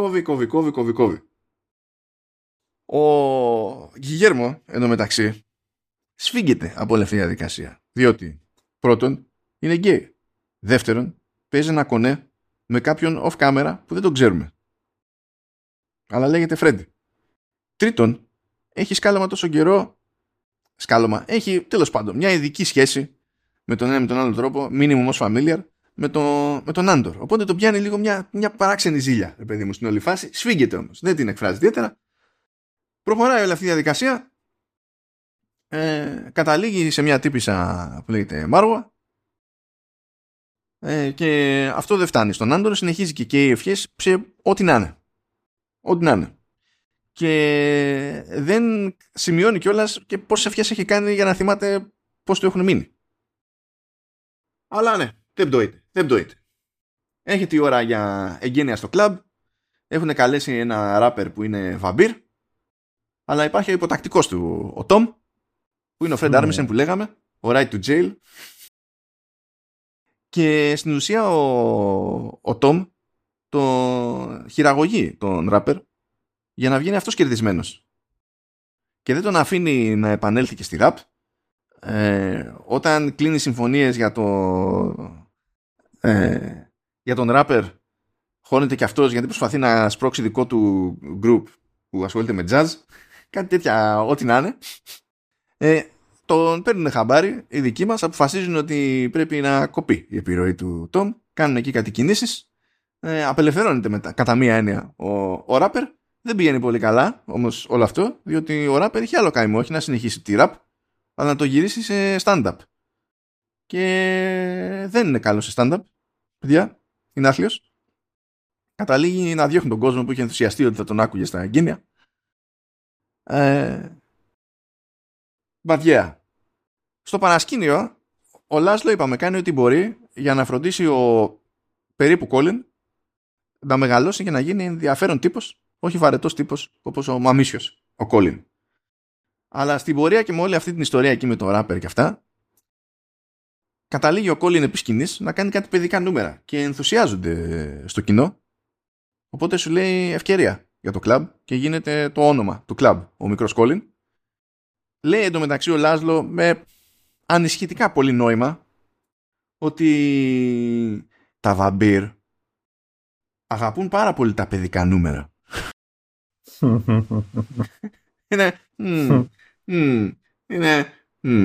Speaker 1: Ο Γκιγέρμο εντωμεταξύ σφίγγεται από όλη αυτή τη διαδικασία, διότι πρώτον είναι γκέι, δεύτερον παίζει ένα κονέ με κάποιον off camera που δεν τον ξέρουμε, αλλά λέγεται Φρέντι, τρίτον έχει σκάλωμα τόσο καιρό, έχει τέλος πάντων μια ειδική σχέση με τον ένα με τον άλλο τρόπο, minimum ως familiar, με τον Άντορ, οπότε τον πιάνει λίγο μια παράξενη ζήλια, ρε παιδί μου, στην όλη φάση. Σφίγγεται όμως, δεν την εκφράζει ιδιαίτερα. Προχωράει όλη αυτή η διαδικασία, καταλήγει σε μια τύπισσα που λέγεται Μάργουα, και αυτό δεν φτάνει στον Άντορ, συνεχίζει και καίει ευχές σε ό,τι να είναι. Ό,τι να είναι. Και δεν σημειώνει κιόλας και πόσες ευχές έχει κάνει για να θυμάται πώς του έχουν μείνει. Αλλά ναι, δεν πτωείται. Έχετε η ώρα για εγγένεια στο κλαμπ, έχουν καλέσει ένα ράπερ που είναι βαμπύρ, αλλά υπάρχει ο υποτακτικός του, ο Τόμ, που είναι ο Φρεντ Άρμισεν που λέγαμε, ο Right to Jail. Και στην ουσία ο Τόμ το χειραγωγεί τον ράπερ για να βγαίνει αυτός κερδισμένος. Και δεν τον αφήνει να επανέλθει και στη ραπ. Όταν κλείνει συμφωνίες για τον ράπερ, χώνεται και αυτός γιατί προσπαθεί να σπρώξει δικό του group που ασχολείται με jazz. Κάτι τέτοια, ό,τι να είναι. Τον παίρνουν χαμπάρι, οι δικοί μας αποφασίζουν ότι πρέπει να κοπεί η επιρροή του Τόμ, κάνουν εκεί κάτι κινήσεις, απελευθερώνεται μετά, κατά μία έννοια ο ράπερ. Δεν πηγαίνει πολύ καλά όμως όλο αυτό, διότι ο ράπερ είχε άλλο καημό, όχι να συνεχίσει τη ραπ, αλλά να το γυρίσει σε stand-up. Και δεν είναι καλό σε stand-up, παιδιά, είναι άθλιος. Καταλήγει να διώχνει τον κόσμο που είχε ενθουσιαστεί ότι θα τον άκουγε στα εγγένεια. But yeah. Στο παρασκήνιο ο Λάσλο, είπαμε, κάνει ό,τι μπορεί για να φροντίσει ο περίπου Κόλιν να μεγαλώσει και να γίνει ενδιαφέρον τύπος, όχι βαρετός τύπος όπως ο Μαμίσιος ο Κόλιν. Αλλά στην πορεία και με όλη αυτή την ιστορία εκεί με το ράπερ και αυτά, καταλήγει ο Κόλιν επί σκηνής να κάνει κάτι παιδικά νούμερα και ενθουσιάζονται στο κοινό, οπότε σου λέει ευκαιρία για το κλαμπ και γίνεται το όνομα του κλαμπ ο μικρός Κόλιν. Λέει εντωμεταξύ ο Λάσλο με ανισχυτικά πολύ νόημα ότι τα βαμπύρ αγαπούν πάρα πολύ τα παιδικά νούμερα. Είναι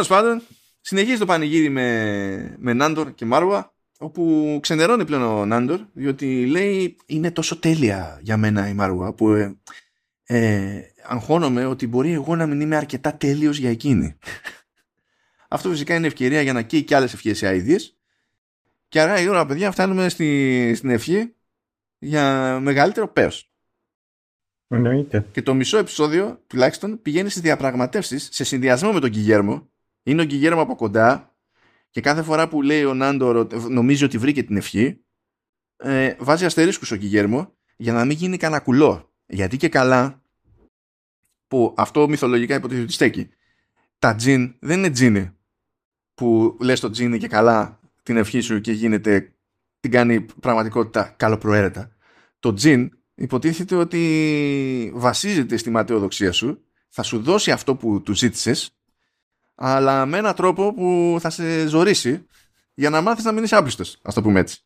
Speaker 1: Τέλος πάντων, συνεχίζει το πανηγύρι με Νάντορ και Μάρουα, όπου ξενερώνει πλέον ο Νάντορ, διότι λέει είναι τόσο τέλεια για μένα η Μάρουα που αγχώνομαι ότι μπορεί εγώ να μην είμαι αρκετά τέλειος για εκείνη. Αυτό φυσικά είναι ευκαιρία για να καίει και άλλες ευχές σε αηδίες. Και αργά η ώρα, παιδιά, φτάνουμε στην ευχή για μεγαλύτερο πέος.
Speaker 2: Εννοείται.
Speaker 1: Και το μισό επεισόδιο τουλάχιστον πηγαίνει στις διαπραγματεύσεις σε συνδυασμό με τον Γκιγέρμο. Είναι ο Γκιγέρμο από κοντά και κάθε φορά που λέει ο Νάντορ νομίζει ότι βρήκε την ευχή, βάζει αστερίσκους ο Γκιγέρμο για να μην γίνει κανένα κουλό. Γιατί και καλά, που αυτό μυθολογικά υποτίθεται ότι στέκει, τα τζιν δεν είναι τζίνι που λες το τζίνι και καλά την ευχή σου και γίνεται, την κάνει πραγματικότητα καλοπροαίρετα. Το τζιν υποτίθεται ότι βασίζεται στη ματαιοδοξία σου, θα σου δώσει αυτό που του ζήτησες, αλλά με έναν τρόπο που θα σε ζορίσει για να μάθεις να μην είσαι άπλιστος, ας το πούμε έτσι.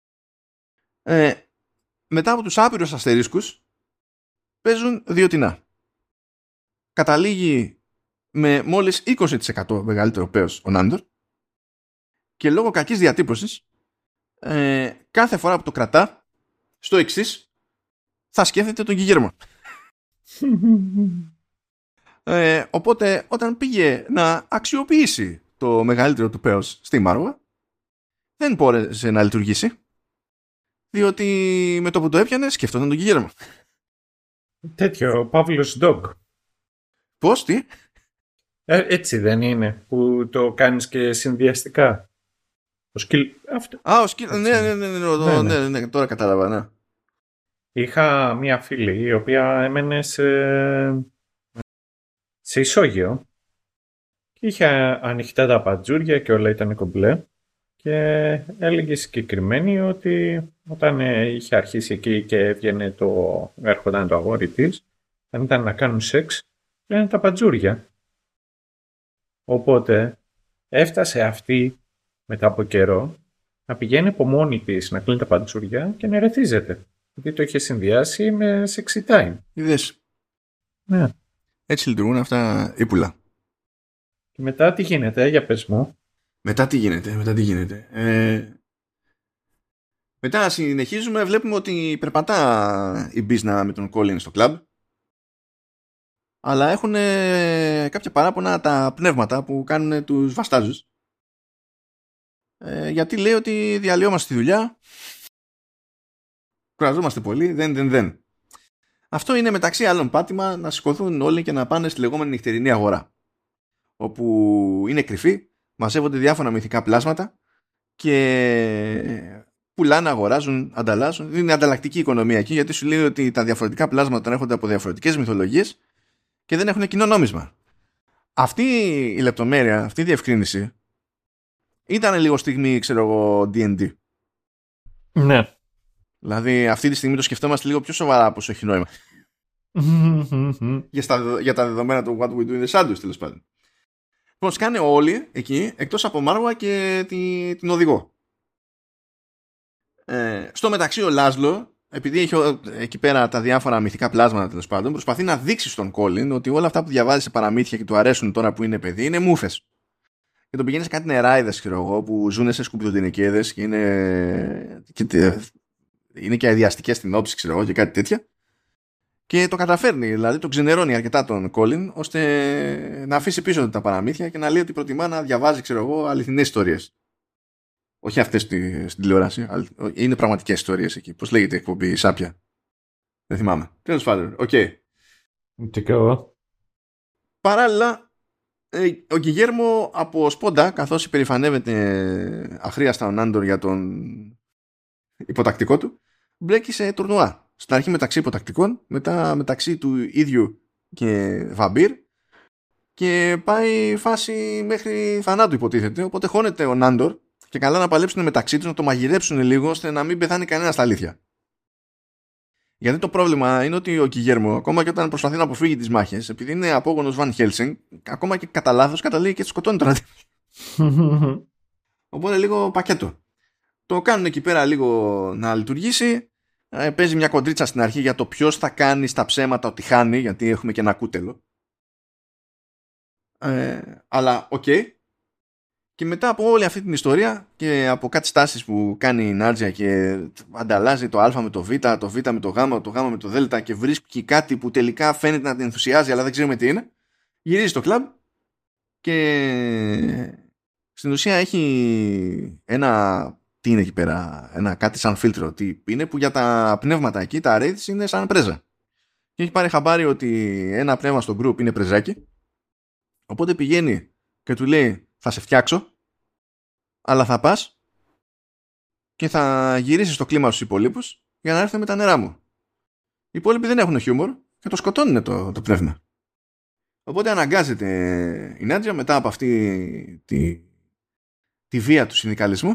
Speaker 1: Μετά από τους άπειρους αστερίσκους παίζουν δύο τεινά. Καταλήγει με μόλις 20% μεγαλύτερο πέος ο Νάντορ και λόγω κακής διατύπωσης κάθε φορά που το κρατά στο εξής θα σκέφτεται τον Γκιγέρμο. Οπότε όταν πήγε να αξιοποιήσει το μεγαλύτερο του πέος στη Μάρουα δεν μπόρεσε να λειτουργήσει, διότι με το που το έπιανε σκεφτόταν τον Γκιγέρμο.
Speaker 2: Τέτοιο Παύλος Dog.
Speaker 1: Πώς, τι?
Speaker 2: Έτσι δεν είναι που το κάνεις και συνδυαστικά. Ο σκυλ... Αυτό.
Speaker 1: Α, ο σκυλ... Ναι, τώρα κατάλαβα, ναι.
Speaker 2: Είχα μία φίλη η οποία έμενε σε ισόγειο και είχε ανοιχτά τα παντζούρια και όλα ήταν κομπλέ και έλεγε συγκεκριμένη ότι όταν είχε αρχίσει εκεί και έρχονταν το αγόρι της, αν ήταν να κάνουν σεξ, λένε τα παντζούρια. Οπότε έφτασε αυτή μετά από καιρό να πηγαίνει από μόνη της να κλείνει τα παντζούρια και να ερεθίζεται. Γιατί το είχε συνδυάσει με sexy time.
Speaker 1: Είδες.
Speaker 2: Ναι.
Speaker 1: Έτσι λειτουργούν αυτά ύπουλα.
Speaker 2: Και μετά τι γίνεται, για πες μου.
Speaker 1: Μετά τι γίνεται. Μετά συνεχίζουμε, βλέπουμε ότι περπατά η Μπίσνα με τον Colin στο κλαμπ. Αλλά έχουν κάποια παράπονα τα πνεύματα που κάνουν τους βαστάζους. Γιατί λέει ότι διαλυόμαστε στη δουλειά, κουραζόμαστε πολύ, δεν. Αυτό είναι μεταξύ άλλων πάτημα να σηκωθούν όλοι και να πάνε στη λεγόμενη νυχτερινή αγορά, όπου είναι κρυφή, μαζεύονται διάφορα μυθικά πλάσματα και πουλάνε, αγοράζουν, ανταλλάσσουν. Είναι ανταλλακτική οικονομία εκεί, γιατί σου λέει ότι τα διαφορετικά πλάσματα έρχονται από διαφορετικές μυθολογίες και δεν έχουν κοινό νόμισμα. Αυτή η λεπτομέρεια, αυτή η διευκρίνηση ήταν λίγο στιγμή, ξέρω εγώ, D&D.
Speaker 2: Ναι.
Speaker 1: Δηλαδή αυτή τη στιγμή το σκεφτόμαστε λίγο πιο σοβαρά από όσο έχει νόημα. για τα δεδομένα του What We Do in the Shadows, τέλος πάντων. Λοιπόν, σκάνε όλοι εκεί, εκτός από Μάρουα και την οδηγό. Στο μεταξύ ο Λάσλο, επειδή έχει εκεί πέρα τα διάφορα μυθικά πλάσματα, τέλος πάντων, προσπαθεί να δείξει στον Colin ότι όλα αυτά που διαβάζει σε παραμύθια και του αρέσουν τώρα που είναι παιδί είναι μούφες. Και τον πηγαίνει σε κάτι νεράιδες, ξέρω εγώ, που ζουν σε σκουπιδοτηνικέδες και είναι και αειδιαστικές στην όψη, ξέρω εγώ, και κάτι τέτοια. Και το καταφέρνει, δηλαδή τον ξενερώνει αρκετά τον Colin, ώστε να αφήσει πίσω τα παραμύθια και να λέει ότι προτιμά να διαβάζει, ξέρω εγώ, αληθινές ιστορίες. Όχι αυτές στην τηλεόραση, είναι πραγματικές ιστορίες εκεί. Πώς λέγεται η εκπομπή, Σάπια? Δεν θυμάμαι. Τέλος πάντων, οκ. Παράλληλα, ο Γκιγέρμο από σπόντα, καθώς υπερηφανεύεται αχρίαστα ο Νάντορ για τον υποτακτικό του, μπλέκει σε τουρνουά. Στην αρχή μεταξύ υποτακτικών, μετά μεταξύ του ίδιου και βαμπύρ, και πάει φάση μέχρι θανάτου υποτίθεται. Οπότε χώνεται ο Νάντορ και καλά να παλέψουν μεταξύ τους, να το μαγειρέψουν λίγο ώστε να μην πεθάνει κανένα στα αλήθεια. Γιατί το πρόβλημα είναι ότι ο Γκιγέρμο, ακόμα και όταν προσπαθεί να αποφύγει τις μάχες, επειδή είναι απόγονος Βαν Χέλσινγκ, ακόμα και κατά λάθος καταλήγει και σκοτώνει τον αντίπαλο. Οπότε λίγο πακέτο. Το κάνουν εκεί πέρα λίγο να λειτουργήσει. Παίζει μια κοντρίτσα στην αρχή για το ποιος θα κάνει στα ψέματα ότι χάνει, γιατί έχουμε και ένα κούτελο. Αλλά οκ. Και μετά από όλη αυτή την ιστορία και από κάτι στάσεις που κάνει η Νάντζια και ανταλλάζει το α με το β, το β με το γ, το γ με το δ και βρίσκει κάτι που τελικά φαίνεται να την ενθουσιάζει αλλά δεν ξέρουμε τι είναι, γυρίζει στο κλαμπ και στην ουσία έχει τι είναι εκεί πέρα, ένα κάτι σαν φίλτρο, τι είναι, που για τα πνεύματα εκεί, τα raids είναι σαν πρέζα. Και έχει πάρει χαμπάρι ότι ένα πνεύμα στο group είναι πρεζάκι, οπότε πηγαίνει και του λέει θα σε φτιάξω, αλλά θα πας και θα γυρίσεις το κλίμα στους υπολείπους για να έρθει με τα νερά μου. Οι υπόλοιποι δεν έχουν χιούμορ και το σκοτώνουν το πνεύμα. Οπότε αναγκάζεται η Νάντζια μετά από αυτή τη βία του συνδικαλισμού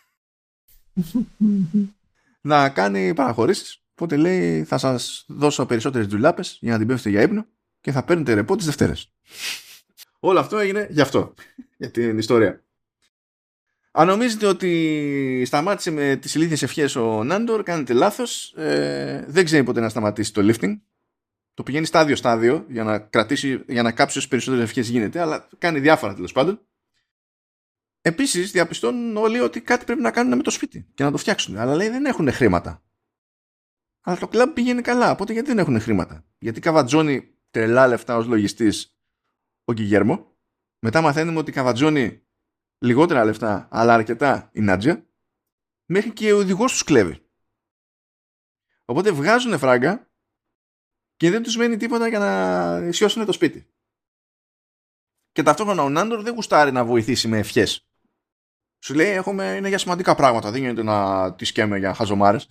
Speaker 1: να κάνει παραχωρήσεις. Οπότε λέει θα σας δώσω περισσότερες ντουλάπες για να την πέφτετε για ύπνο και θα παίρνετε ρεπό τις Δευτέρες. Όλο αυτό έγινε γι' αυτό, για την ιστορία. Αν νομίζετε ότι σταμάτησε με τις ηλίθιες ευχές ο Νάντορ, κάνετε λάθος. Δεν ξέρει ποτέ να σταματήσει το lifting. Το πηγαίνει στάδιο-στάδιο για να κάψει όσες περισσότερες ευχές γίνεται, αλλά κάνει διάφορα τέλος πάντων. Επίσης διαπιστώνουν όλοι ότι κάτι πρέπει να κάνουν με το σπίτι και να το φτιάξουν. Αλλά λέει δεν έχουν χρήματα. Αλλά το κλαμπ πηγαίνει καλά. Οπότε γιατί δεν έχουν χρήματα? Γιατί καβατζώνει τρελά λεφτά ως λογιστής ο Γκιγέρμο. Μετά μαθαίνουμε ότι καβατζώνει λιγότερα λεφτά, αλλά αρκετά η Νάντζια. Μέχρι και ο οδηγός τους κλέβει. Οπότε βγάζουν φράγκα και δεν τους μένει τίποτα για να σιώσουν το σπίτι. Και ταυτόχρονα ο Νάντορ δεν γουστάρει να βοηθήσει με ευχές. Σου λέει είναι για σημαντικά πράγματα. Δεν γίνεται να τις καίμε για χαζομάρες.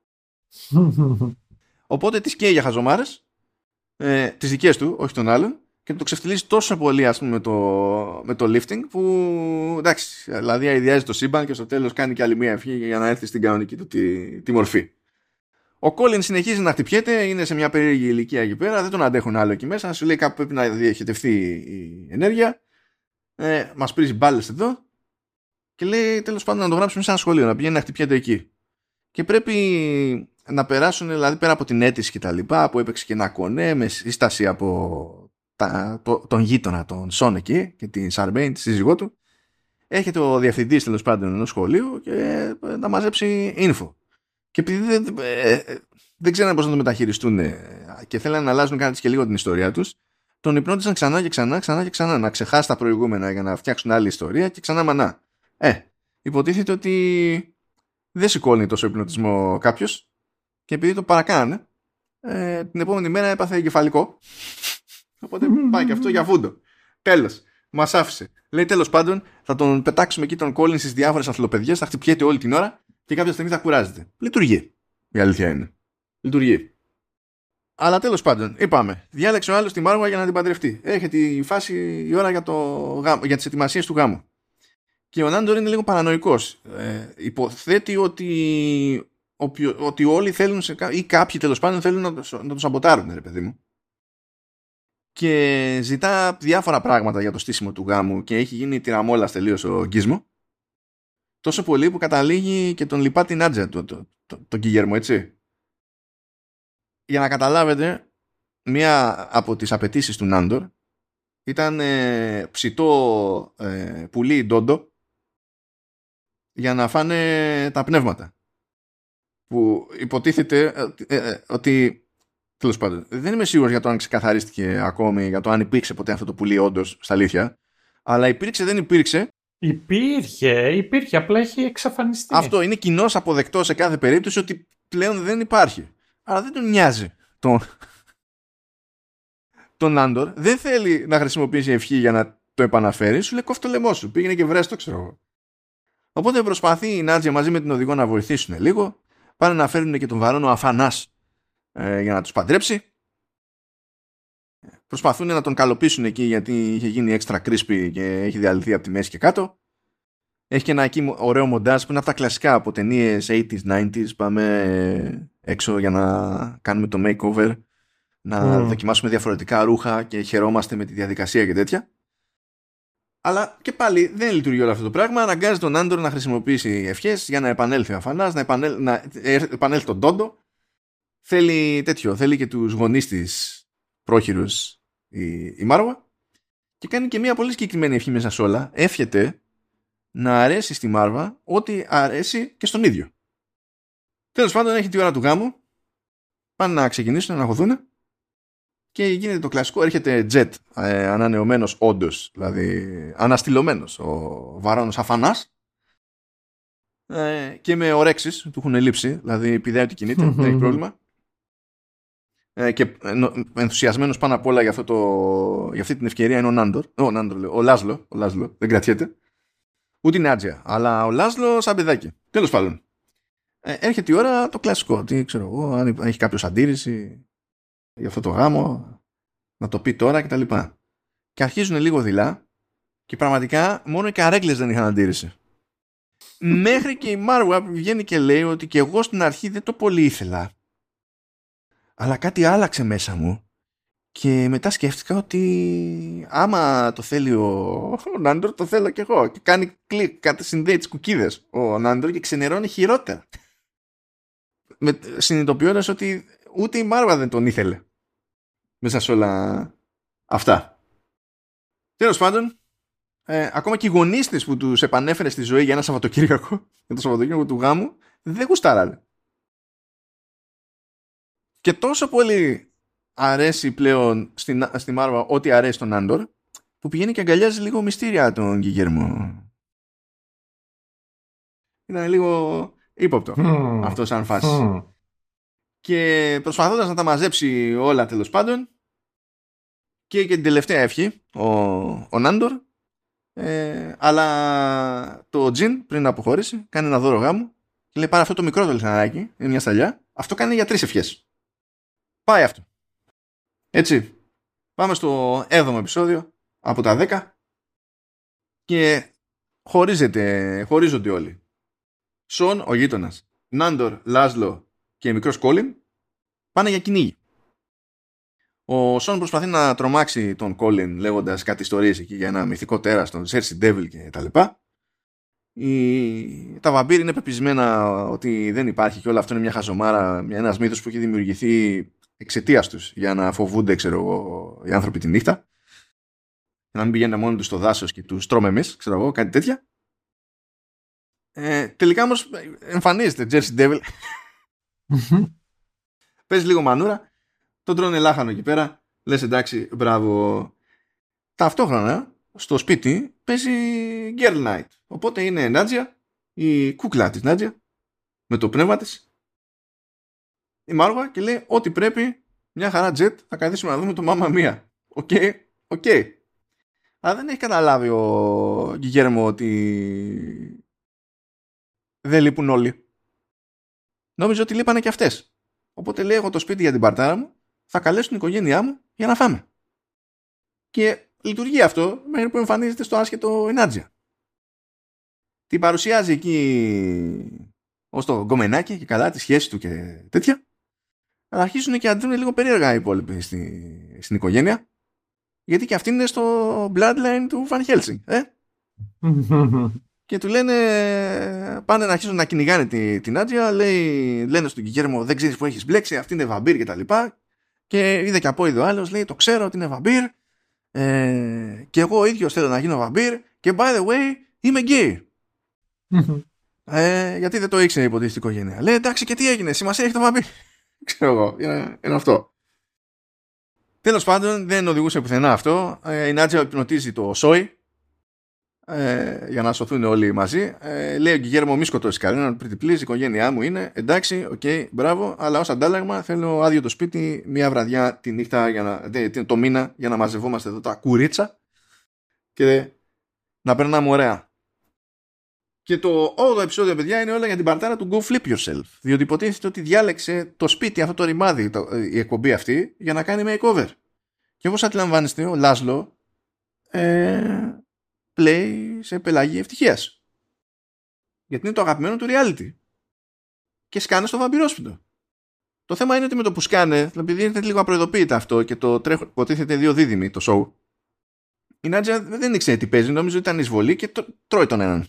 Speaker 1: Οπότε τις καίει για χαζομάρες, τις δικές του, όχι των άλλων, και το ξεφτιλίζει τόσο πολύ, ας πούμε, με το lifting, που εντάξει, δηλαδή αηδιάζει το σύμπαν και στο τέλος κάνει και άλλη μία ευχή για να έρθει στην κανονική του τη μορφή. Ο Κόλιν συνεχίζει να χτυπιέται, είναι σε μια περίεργη ηλικία εκεί πέρα, δεν τον αντέχουν άλλο εκεί μέσα, σου λέει κάπου πρέπει να διοχετευτεί η ενέργεια, μας πρίζει μπάλες εδώ και λέει τέλος πάντων να το γράψουμε σε ένα σχολείο, να πηγαίνει να χτυπιέται εκεί. Και πρέπει να περάσουν, δηλαδή πέρα από την αίτηση και τα λοιπά, που έπαιξε και ένα κονέ με σύσταση από τον γείτονα, τον Σον εκεί και την Σαρμπέιν, τη σύζυγό του, έρχεται ο διευθυντής τέλος πάντων ενός σχολείου και να μαζέψει info. Και επειδή δεν ξέρανε πώς να το μεταχειριστούν και θέλανε να αλλάζουν κάτι και λίγο την ιστορία τους, τον υπνώτισαν ξανά και ξανά να ξεχάσει τα προηγούμενα για να φτιάξουν άλλη ιστορία και ξανά μανά. Υποτίθεται ότι δεν σηκώνει τόσο υπνοτισμό κάποιος και επειδή το παρακάνανε, την επόμενη μέρα έπαθε εγκεφαλικό. Οπότε πάει και αυτό για βούντο. Τέλος. Μας άφησε. Λέει τέλος πάντων θα τον πετάξουμε εκεί τον Κόλιν στις διάφορες αθλοπαιδιές, θα χτυπιέται όλη την ώρα και κάποια στιγμή θα κουράζεται. Λειτουργεί. Η αλήθεια είναι. Λειτουργεί. Αλλά τέλος πάντων, είπαμε, διάλεξε ο άλλος τη Μάργουα για να την παντρευτεί. Έρχεται η φάση, η ώρα για τις ετοιμασίες του γάμου. Και ο Νάντορ είναι λίγο παρανοϊκός. Υποθέτει ότι όλοι θέλουν ή κάποιοι τέλος πάντων θέλουν να το σαμποτάρουν, ρε παιδί μου. Και ζητά διάφορα πράγματα για το στήσιμο του γάμου και έχει γίνει τυραμόλας τελείως ο γκίσμο. Τόσο πολύ που καταλήγει και τον λυπά την Νάντζια, τον Γκιγέρμο, έτσι. Για να καταλάβετε, μία από τις απαιτήσεις του Νάντορ ήταν ψητό πουλί ντόντο για να φάνε τα πνεύματα. Που υποτίθεται ότι τέλος πάντων, δεν είμαι σίγουρος για το αν ξεκαθαρίστηκε ακόμη, για το αν υπήρξε ποτέ αυτό το πουλί όντως στα αλήθεια, αλλά υπήρξε, δεν υπήρξε.
Speaker 2: Υπήρχε, απλά έχει εξαφανιστεί.
Speaker 1: Αυτό είναι κοινώς αποδεκτό σε κάθε περίπτωση ότι πλέον δεν υπάρχει. Αλλά δεν τον νοιάζει τον Νάντορ. Δεν θέλει να χρησιμοποιήσει ευχή για να το επαναφέρει. Σου λέει κόφτω το λαιμό σου. Πήγαινε και βρες το, ξέρω εγώ. Οπότε προσπαθεί η Νάντζια μαζί με την οδηγό να βοηθήσουν λίγο. Πάνε να φέρουν και τον Βαρόνο Αφανάς για να τους παντρέψει. Προσπαθούν να τον καλοπίσουν εκεί γιατί είχε γίνει έξτρα crispy και έχει διαλυθεί από τη μέση και κάτω. Έχει και ένα εκεί ωραίο μοντάζ που είναι από τα κλασικά από ταινίες 80s, 90s. Πάμε έξω για να κάνουμε το makeover, να δοκιμάσουμε διαφορετικά ρούχα και χαιρόμαστε με τη διαδικασία και τέτοια. Αλλά και πάλι δεν λειτουργεί όλο αυτό το πράγμα. Αναγκάζει τον Άντορ να χρησιμοποιήσει ευχές για να επανέλθει ο Αφανάς, να επανέλθει τον Ντόντο. Θέλει και τους γονείς της πρόχειρους η Μάρουα Και κάνει και μια πολύ συγκεκριμένη ευχή μέσα σε όλα. Εύχεται να αρέσει στη Μάρβα ό,τι αρέσει και στον ίδιο. Τέλος πάντων, έχει τη ώρα του γάμου. Πάνε να ξεκινήσουν να χωθούν. Και γίνεται το κλασικό. Έρχεται Jet, ανανεωμένος όντως, δηλαδή αναστηλωμένος ο Βαρόνος Αφανάς. Και με ορέξεις του έχουν λείψει. Δηλαδή πηδάει ότι κινείται, δεν έχει πρόβλημα. Και ενθουσιασμένος πάνω απ' όλα για αυτή την ευκαιρία είναι ο Λάζλο, δεν κρατιέται. Ούτε η Νάτζια, αλλά ο Λάζλο σαν παιδάκι. Τέλος πάντων. Έρχεται η ώρα το κλασικό. Τι ξέρω εγώ, αν έχει κάποιος αντίρρηση για αυτό το γάμο, να το πει τώρα κτλ. Και αρχίζουν λίγο δειλά και πραγματικά μόνο οι καρέκλες δεν είχαν αντίρρηση. Μέχρι και η Μάρουα βγαίνει και λέει ότι και εγώ στην αρχή δεν το πολύ ήθελα. Αλλά κάτι άλλαξε μέσα μου και μετά σκέφτηκα ότι άμα το θέλει ο Νάντορ, το θέλω κι εγώ. Και κάνει κλικ, συνδέει τις κουκίδες ο Νάντορ και ξενερώνει χειρότερα. Συνειδητοποιώντας ότι ούτε η Μάρβα δεν τον ήθελε μέσα σε όλα αυτά. Τέλος πάντων, ακόμα και οι γονείς της που τους επανέφερε στη ζωή για ένα Σαββατοκύριακο, για το Σαββατοκύριακο του γάμου, δεν γουστάρανε. Και τόσο πολύ αρέσει πλέον στη Μάρβα ό,τι αρέσει στον Άντορ, που πηγαίνει και αγκαλιάζει λίγο μυστήρια τον Γκυγέρμο. Ήταν λίγο ύποπτο αυτό σαν φάση. Και προσπαθώντας να τα μαζέψει όλα τέλος πάντων, και την τελευταία ευχή ο Νάντορ, αλλά το Τζιν πριν να αποχωρήσει κάνει ένα δώρο γάμου και λέει πάρε αυτό το μικρό το λιθαράκι, είναι μια σταλιά, αυτό κάνει για 3 ευχές. Πάει αυτό. Έτσι. Πάμε στο 7ο επεισόδιο από τα 10 και χωρίζονται όλοι. Σον, ο γείτονας, Νάντορ, Λάζλο και μικρός Κόλιν πάνε για κυνήγι. Ο Σον προσπαθεί να τρομάξει τον Κόλιν λέγοντας κάτι ιστορίες εκεί για ένα μυθικό τέρας, τον Cersei Devil και τα λοιπά. Τα βαμπύρ είναι πεπισμένα ότι δεν υπάρχει και όλο αυτό είναι μια χαζομάρα, ένας μύθος που έχει δημιουργηθεί εξαιτίας τους για να φοβούνται, ξέρω εγώ, οι άνθρωποι τη νύχτα. Για να μην πηγαίνουν μόνοι τους στο δάσος και τους τρώμε εμείς, ξέρω εγώ, κάτι τέτοια. Τελικά όμως εμφανίζεται Cersei Devil. Παίζει λίγο μανούρα, τον τρώνε λάχανο εκεί πέρα, λες εντάξει, μπράβο. Ταυτόχρονα στο σπίτι παίζει Girl Night. Οπότε είναι Νάτζια, η κούκλα της Νάτζια, με το πνεύμα της, η Μάρβα, και λέει ό,τι πρέπει, μια χαρά Jet, θα καθίσουμε να δούμε το Μάμα Μία. Οκ. Αλλά δεν έχει καταλάβει ο Γκυγέρμο ότι δεν λείπουν όλοι. Νόμιζε ότι λείπανε και αυτές. Οπότε λέει έχω το σπίτι για την παρτάρα μου, θα καλέσω την οικογένειά μου για να φάμε. Και λειτουργεί αυτό μέχρι που εμφανίζεται στο άσχετο η Νάτζια. Την παρουσιάζει εκεί ως το γκομενάκι και καλά, τη σχέση του και τέτοια. Αλλά αρχίζουν και αντρούν λίγο περίεργα οι υπόλοιποι στην οικογένεια. Γιατί και αυτοί είναι στο bloodline του Van Helsing. Και του λένε, πάνε να αρχίσουν να κυνηγάνε την Νάτζια. Λένε στον Γκυγέρμο, δεν ξέρεις που έχεις μπλέξει, αυτή είναι βαμπύρ και τα λοιπά. Και είδε και από είδε ο άλλος, λέει, το ξέρω ότι είναι βαμπύρ. Και εγώ ο ίδιος θέλω να γίνω βαμπύρ. Και by the way, είμαι γκέι. Γιατί δεν το ήξερε υποτίθεται η οικογένεια. Λέει, εντάξει, και τι έγινε, σημασία έχει το βαμπύρ. Ξέρω εγώ, είναι αυτό. Τέλος πάντων, δεν οδηγούσε πουθενά αυτό. Η Νάτζια υπνοτίζει το Σόι για να σωθούν όλοι μαζί. Λέει ο Γκυγέρμο, μη σκοτώσει κανέναν, pretty please, η οικογένειά μου είναι. Εντάξει, οκ, μπράβο, αλλά ως αντάλλαγμα θέλω άδειο το σπίτι μια βραδιά τη νύχτα, το μήνα, για να μαζευόμαστε εδώ τα κουρίτσα και να περνάμε ωραία. Και το 8ο επεισόδιο, παιδιά, είναι όλα για την παρτάρα του Go Flip Yourself. Διότι υποτίθεται ότι διάλεξε το σπίτι, αυτό το ρημάδι, η εκπομπή αυτή, για να κάνει makeover. Και όπως αντιλαμβάνεστε, ο Λάζλο play σε πελάγη ευτυχίας. Γιατί είναι το αγαπημένο του reality. Και σκάνε στο βαμπυρόσπιτο. Το θέμα είναι ότι με το που σκάνε, επειδή είναι λίγο απροειδοποίητα αυτό και το υποτίθεται 2 δίδυμοι το show, η Νάτζια δεν ήξερε τι παίζει, νόμιζε ότι ήταν εισβολή και τρώει τον έναν.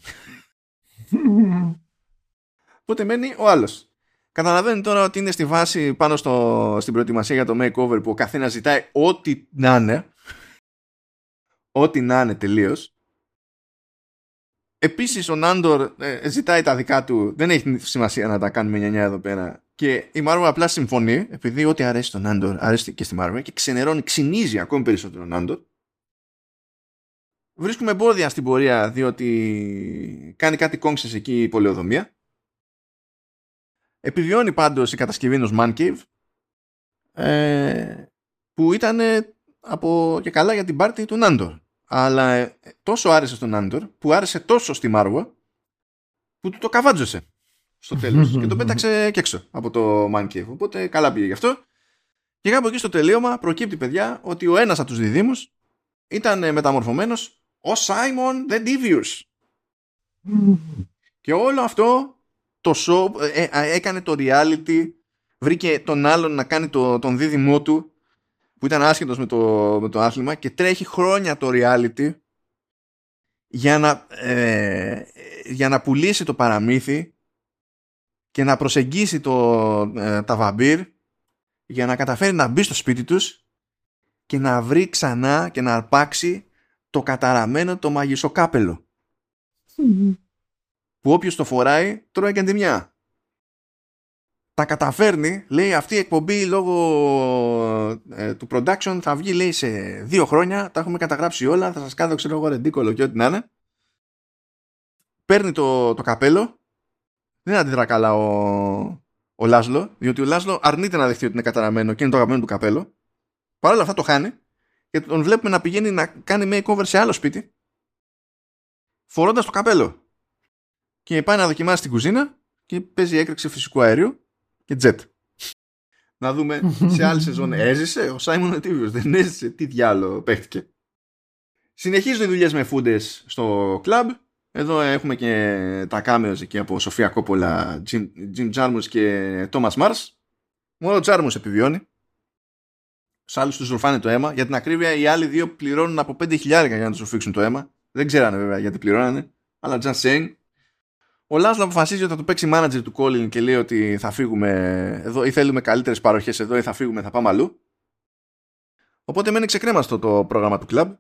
Speaker 1: Οπότε μένει ο άλλος. Καταλαβαίνει τώρα ότι είναι στη βάση πάνω στην προετοιμασία για το makeover που ο καθένας ζητάει ό,τι να είναι. ό,τι να είναι τελείως. Επίσης ο Νάντορ ζητάει τα δικά του, δεν έχει σημασία να τα κάνουμε νιανιά εδώ πέρα, και η Marvel απλά συμφωνεί, επειδή ό,τι αρέσει στον Νάντορ αρέσει και στη Marvel, και ξυνίζει ακόμη περισσότερο τον Νάντορ. Βρίσκουμε εμπόδια στην πορεία, διότι κάνει κάτι κόμψες εκεί η πολεοδομία. Επιβιώνει πάντως η κατασκευή ενός Man Cave, που ήταν από και καλά για την πάρτι του Νάντορ. Αλλά τόσο άρεσε στον Νάντορ, που άρεσε τόσο στη Μάρουα, που του το καβάτζωσε στο τέλος και το πέταξε και έξω από το Man Cave. Οπότε καλά πήγε γι' αυτό. Και κάπου εκεί στο τελείωμα προκύπτει, παιδιά, ότι ο ένας από τους διδύμους ήταν μεταμορφωμένος ως Simon the Devious. Και όλο αυτό το show έκανε το reality, βρήκε τον άλλον να κάνει τον δίδυμό του, που ήταν άσχετος με το άθλημα, και τρέχει χρόνια το reality για να πουλήσει το παραμύθι και να προσεγγίσει τα βαμπύρ, για να καταφέρει να μπει στο σπίτι τους και να βρει ξανά και να αρπάξει το καταραμένο το μαγισσοκάπελο, που όποιος το φοράει τρώει και αντιμιά. Τα καταφέρνει, λέει, αυτή η εκπομπή λόγω του production θα βγει, λέει, σε 2 χρόνια, τα έχουμε καταγράψει όλα, θα σας κάνω, ξέρω εγώ, ρεντίκολο και ό,τι να είναι. Παίρνει το καπέλο, δεν αντιδρά καλά ο Λάσλο, διότι ο Λάσλο αρνείται να δεχτεί ότι είναι καταραμένο και είναι το αγαπημένο του καπέλο. Παρ' όλα αυτά το χάνει και τον βλέπουμε να πηγαίνει να κάνει makeover σε άλλο σπίτι, φορώντας το καπέλο. Και πάει να δοκιμάσει στην κουζίνα και παίζει έκρηξη φυσικού αερίου και τζετ. Να δούμε σε άλλη σεζόν έζησε ο Σάιμον Ετίβιος, δεν έζησε, τι διάλογο παίχτηκε. Συνεχίζουν οι δουλειές με φούντες στο κλαμπ. Εδώ έχουμε και τα κάμεος εκεί από Σοφία Κόπολα, Jim Jarmusch και Thomas Mars. Μόνο ο Jarmusch επιβιώνει. Στους άλλους τους ρουφάνε το αίμα. Για την ακρίβεια, οι άλλοι δύο πληρώνουν από 5.000 για να τους ρουφήξουν το αίμα. Δεν ξέρανε βέβαια γιατί πληρώνανε, αλλά just saying. Ο Λάσλο αποφασίζει ότι θα του παίξει manager του Colin και λέει ότι θα φύγουμε εδώ ή θέλουμε καλύτερες παροχές εδώ ή θα φύγουμε, θα πάμε αλλού. Οπότε μένει ξεκρέμαστο το πρόγραμμα του club.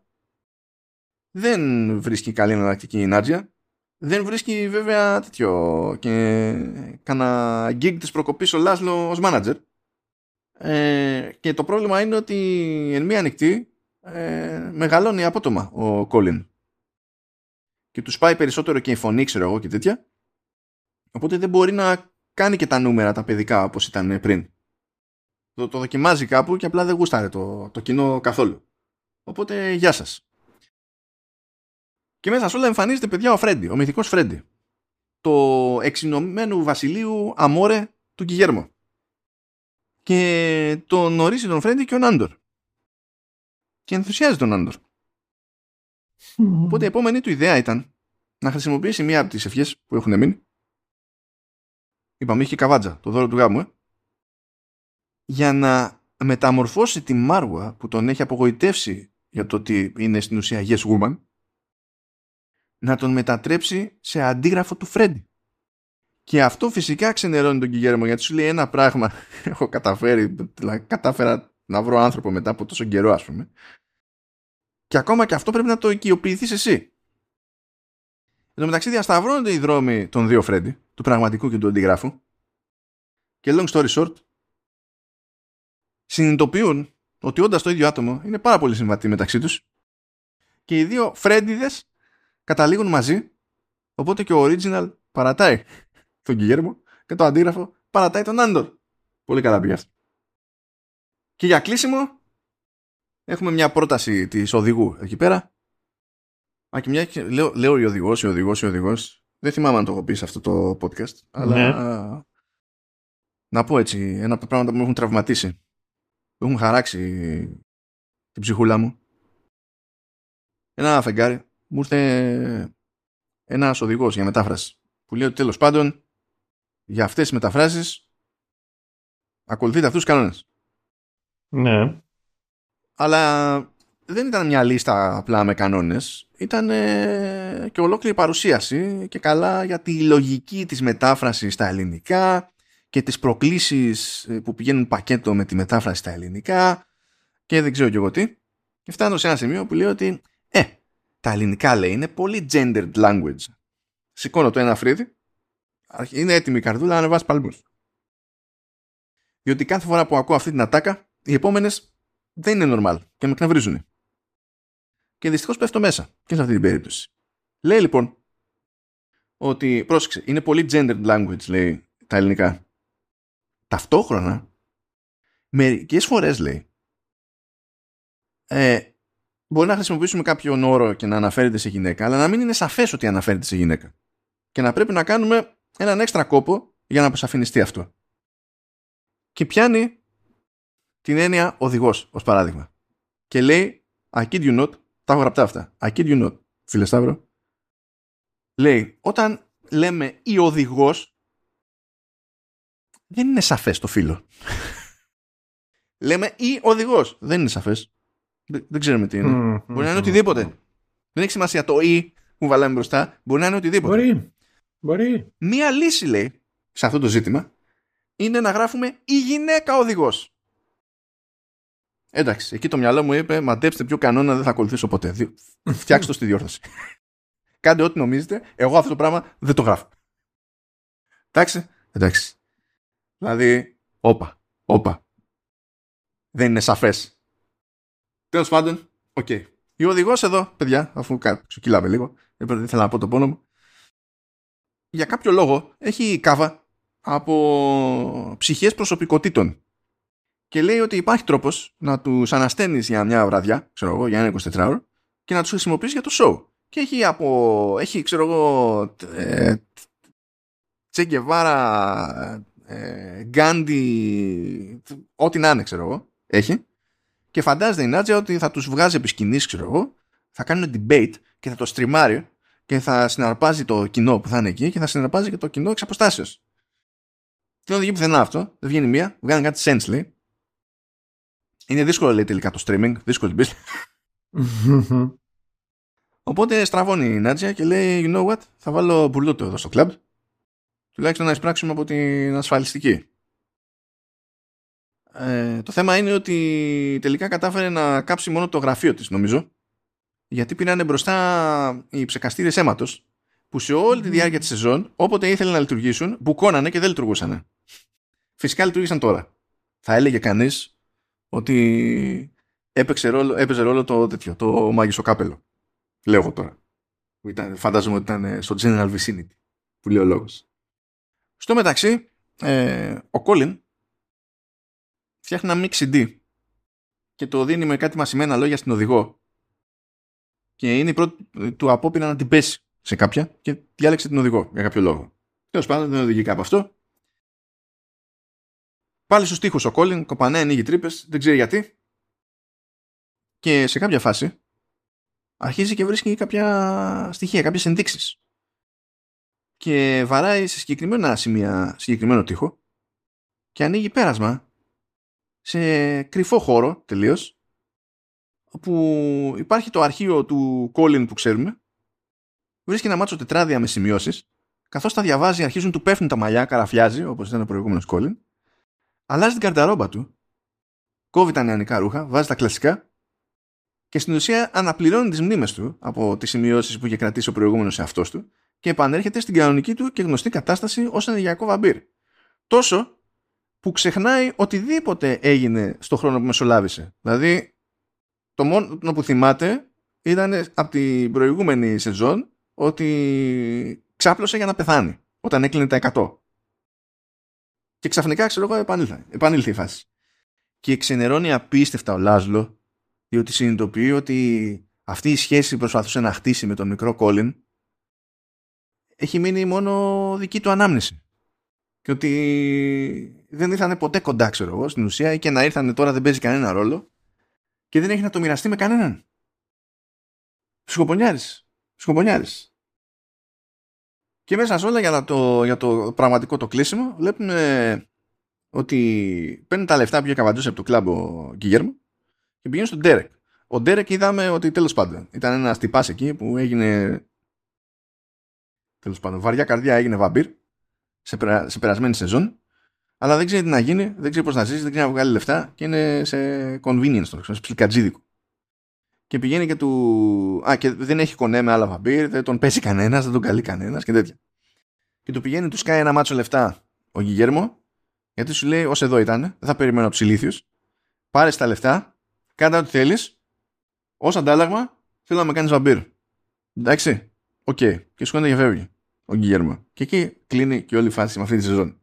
Speaker 1: Δεν βρίσκει καλή εναλλακτική η Νάτζια. Δεν βρίσκει βέβαια τέτοιο και κάνα gig της προκοπής ο Λάσλο ως manager. Και το πρόβλημα είναι ότι εν μία νυχτή μεγαλώνει απότομα ο Colin. Και του πάει περισσότερο και η φωνή, ξέρω εγώ, και τέτοια. Οπότε δεν μπορεί να κάνει και τα νούμερα τα παιδικά όπως ήταν πριν. Το δοκιμάζει κάπου και απλά δεν γούσταρε το κοινό καθόλου. Οπότε γεια σας. Και μέσα σε όλα εμφανίζεται, παιδιά, ο Φρέντι, ο μυθικός Φρέντι. Το εξηνωμένου βασιλείου Αμόρε του Γκιγέρμο. Και τον ορίζει τον Φρέντι και ο Νάντορ. Και ενθουσιάζει τον Νάντορ. Οπότε η επόμενη του ιδέα ήταν να χρησιμοποιήσει μία από τις ευχές που έχουν μείνει. Είπαμε, είχε καβάτζα, το δώρο του γάμου, για να μεταμορφώσει τη Μάρουα που τον έχει απογοητεύσει για το ότι είναι στην ουσία yes woman, να τον μετατρέψει σε αντίγραφο του Φρέντι. Και αυτό φυσικά ξενερώνει τον Γκιγέρμο, γιατί σου λέει ένα πράγμα έχω κατάφερα να βρω άνθρωπο μετά από τόσο καιρό, ας πούμε, και ακόμα και αυτό πρέπει να το οικειοποιηθείς εσύ. Εν τω μεταξύ διασταυρώνονται οι δρόμοι των δύο Φρέντι, του πραγματικού και του αντιγράφου, και long story short, συνειδητοποιούν ότι όντας το ίδιο άτομο είναι πάρα πολύ συμβατοί μεταξύ τους και οι δύο Φρέντιδες καταλήγουν μαζί, οπότε και ο original παρατάει τον Γκιγέρμο και το αντίγραφο παρατάει τον Άντορ. Πολύ καλά πήγε αυτό. Και για κλείσιμο έχουμε μια πρόταση της οδηγού εκεί πέρα. Και μια, λέω η οδηγός. Δεν θυμάμαι αν το έχω πει σε αυτό το podcast, αλλά να πω έτσι ένα από τα πράγματα που με έχουν τραυματίσει, που έχουν χαράξει την ψυχούλα μου. Ένα φεγγάρι μου ήρθε ένας οδηγός για μετάφραση που λέει ότι τέλος πάντων για αυτές τις μεταφράσεις ακολουθείτε αυτούς τους κανόνες.
Speaker 2: Ναι.
Speaker 1: Αλλά δεν ήταν μια λίστα απλά με κανόνες, ήταν και ολόκληρη παρουσίαση και καλά για τη λογική της μετάφρασης στα ελληνικά και τις προκλήσεις που πηγαίνουν πακέτο με τη μετάφραση στα ελληνικά και δεν ξέρω κι εγώ τι. Και φτάνω σε ένα σημείο που λέει ότι τα ελληνικά, λέει, είναι πολύ gendered language. Σηκώνω το ένα φρύδι, είναι έτοιμη η καρδούλα να ανεβάσει παλμούς. Διότι κάθε φορά που ακούω αυτή την ατάκα, οι επόμενες δεν είναι normal και με εκνευρίζουν. Και δυστυχώς πέφτω μέσα και σε αυτή την περίπτωση. Λέει λοιπόν ότι, πρόσεξε, είναι πολύ gendered language, λέει, τα ελληνικά. Ταυτόχρονα, μερικές φορές, λέει, μπορεί να χρησιμοποιήσουμε κάποιον όρο και να αναφέρεται σε γυναίκα, αλλά να μην είναι σαφές ότι αναφέρεται σε γυναίκα. Και να πρέπει να κάνουμε έναν έξτρα κόπο για να αποσαφινιστεί αυτό. Και πιάνει την έννοια οδηγός, ως παράδειγμα. Και λέει, I kid you not, τα έχω γραπτά αυτά. I kid you not, φίλε Σταύρο. Λέει, όταν λέμε η οδηγός, δεν είναι σαφές το φύλλο. Λέμε η οδηγός, δεν είναι σαφές. Δεν ξέρουμε τι είναι. Μπορεί να είναι οτιδήποτε. Δεν έχει σημασία το ή που βαλάμε μπροστά. Μπορεί να είναι οτιδήποτε.
Speaker 2: Μπορεί.
Speaker 1: Μία λύση, λέει, σε αυτό το ζήτημα είναι να γράφουμε η γυναίκα οδηγός. Εντάξει, εκεί το μυαλό μου είπε, μαντέψτε ποιο κανόνα δεν θα ακολουθήσω ποτέ. Φτιάξτε το στη διόρθωση. Κάντε ό,τι νομίζετε. Εγώ αυτό το πράγμα δεν το γράφω. Εντάξει. Δηλαδή, όπα. Δεν είναι σαφές. Τέλος πάντων, οκ. Η οδηγός εδώ, παιδιά, αφού ξεκυλάμε λίγο, δεν ήθελα να πω το πόνο μου, για κάποιο λόγο έχει κάβα από ψυχές προσωπικότητων. Και λέει ότι υπάρχει τρόπος να τους ανασταίνεις για μια βραδιά, ξέρω εγώ, για ένα 24ωρο, και να τους χρησιμοποιείς για το show. Και έχει ξέρω εγώ, Τσε Γκεβάρα, Γκάντι, ό,τι να είναι, ξέρω εγώ, έχει. Και φαντάζεται η Νάτζια ότι θα τους βγάζει επί σκηνής, ξέρω εγώ, θα κάνουν debate και θα το στριμάρει και θα συναρπάζει το κοινό που θα είναι εκεί και θα συναρπάζει και το κοινό εξ αποστάσεως. Δεν οδηγεί πουθενά αυτό, δεν βγαίνει μία, βγάζει κάτι sense, λέει. Είναι δύσκολο, λέει, τελικά το streaming, δύσκολη πίστη. Οπότε στραβώνει η Νάτζια και λέει, you know what, θα βάλω μπουρλούτο εδώ στο κλαμπ, τουλάχιστον να εισπράξουμε από την ασφαλιστική. Το θέμα είναι ότι τελικά κατάφερε να κάψει μόνο το γραφείο της, νομίζω, γιατί πήρανε μπροστά οι ψεκαστήρες αίματος που σε όλη τη διάρκεια της σεζόν, όποτε ήθελε να λειτουργήσουν, μπουκώνανε και δεν λειτουργούσαν. Φυσικά λειτουργήσαν τώρα. Θα έλεγε κανείς ότι έπαιζε ρόλο το μάγισσο κάπελο. Λέω εγώ τώρα. Φαντάζομαι ότι ήταν στο General Vicinity που λέει ο λόγος. Στο μεταξύ, ο Colin φτιάχνει ένα mix CD και το δίνει με κάτι μασημένα λόγια στην οδηγό. Και είναι η πρώτη του απόπειρα να την πέσει σε κάποια και διάλεξε την οδηγό για κάποιο λόγο. Τέλος πάντων, δεν οδηγεί κάπου αυτό. Πάλι στους τοίχους ο Colin κοπανάει, ανοίγει τρύπες, δεν ξέρει γιατί. Και σε κάποια φάση αρχίζει και βρίσκει κάποια στοιχεία, κάποιες ενδείξεις. Και βαράει σε συγκεκριμένα σημεία, συγκεκριμένο τοίχο και ανοίγει πέρασμα σε κρυφό χώρο τελείως, όπου υπάρχει το αρχείο του Colin που ξέρουμε, βρίσκει ένα μάτσο τετράδια με σημειώσεις, καθώς τα διαβάζει αρχίζουν του πέφτουν τα μαλλιά, καραφιάζει όπως ήταν ο προηγούμενος Colin, αλλάζει την καρταρόμπα του, κόβει τα νεανικά ρούχα, βάζει τα κλασικά και στην ουσία αναπληρώνει τις μνήμες του από τις σημειώσεις που είχε κρατήσει ο προηγούμενος εαυτός του και επανέρχεται στην κανονική του και γνωστή κατάσταση ως ενεργειακό βαμπύρ. Τόσο που ξεχνάει οτιδήποτε έγινε στο χρόνο που μεσολάβησε. Δηλαδή, το μόνο που θυμάται ήταν από την προηγούμενη σεζόν ότι ξάπλωσε για να πεθάνει όταν έκλεινε τα 100. Και ξαφνικά, ξέρω εγώ, επανήλθε η φάση. Και ξενερώνει απίστευτα ο Λάζλο, διότι συνειδητοποιεί ότι αυτή η σχέση που προσπαθούσε να χτίσει με τον μικρό Colin έχει μείνει μόνο δική του ανάμνηση. Και ότι δεν ήρθανε ποτέ κοντά, ξέρω εγώ, στην ουσία, ή και να ήρθανε τώρα δεν παίζει κανένα ρόλο και δεν έχει να το μοιραστεί με κανέναν. Σκοπονιάρης. Και μέσα σε όλα για το πραγματικό το κλείσιμο βλέπουμε ότι παίρνει τα λεφτά που είχε καβαντώσει από το κλαμπ ο Γκίγερμο και πηγαίνει στον Ντέρεκ. Ο Ντέρεκ είδαμε ότι τέλος πάντων ήταν ένας τυπάς εκεί που έγινε, τέλος πάντων, βαριά καρδιά, έγινε βαμπύρ σε περασμένη σεζόν, αλλά δεν ξέρει τι να γίνει, δεν ξέρει πώς να ζήσει, δεν ξέρει να βγάλει λεφτά και είναι σε convenience τώρα, σε ψιλικατζίδικο. και πηγαίνει και του... και δεν έχει κονέ με άλλα βαμπύρ, δεν τον πέσει κανένας, δεν τον καλεί κανένας και τέτοια. Και του πηγαίνει, του σκάει ένα μάτσο λεφτά ο Γιγέρμο, γιατί σου λέει, ως εδώ ήταν, δεν θα περιμένω από τους ηλίθιους, πάρε τα λεφτά, κάνε ό,τι θέλεις, ως αντάλλαγμα θέλω να με κάνεις βαμπύρ. Εντάξει, οκ. Και σηκώνεται και φεύγει ο Γιγέρμο. Και εκεί κλείνει και όλη η φάση με αυτή τη σεζόν.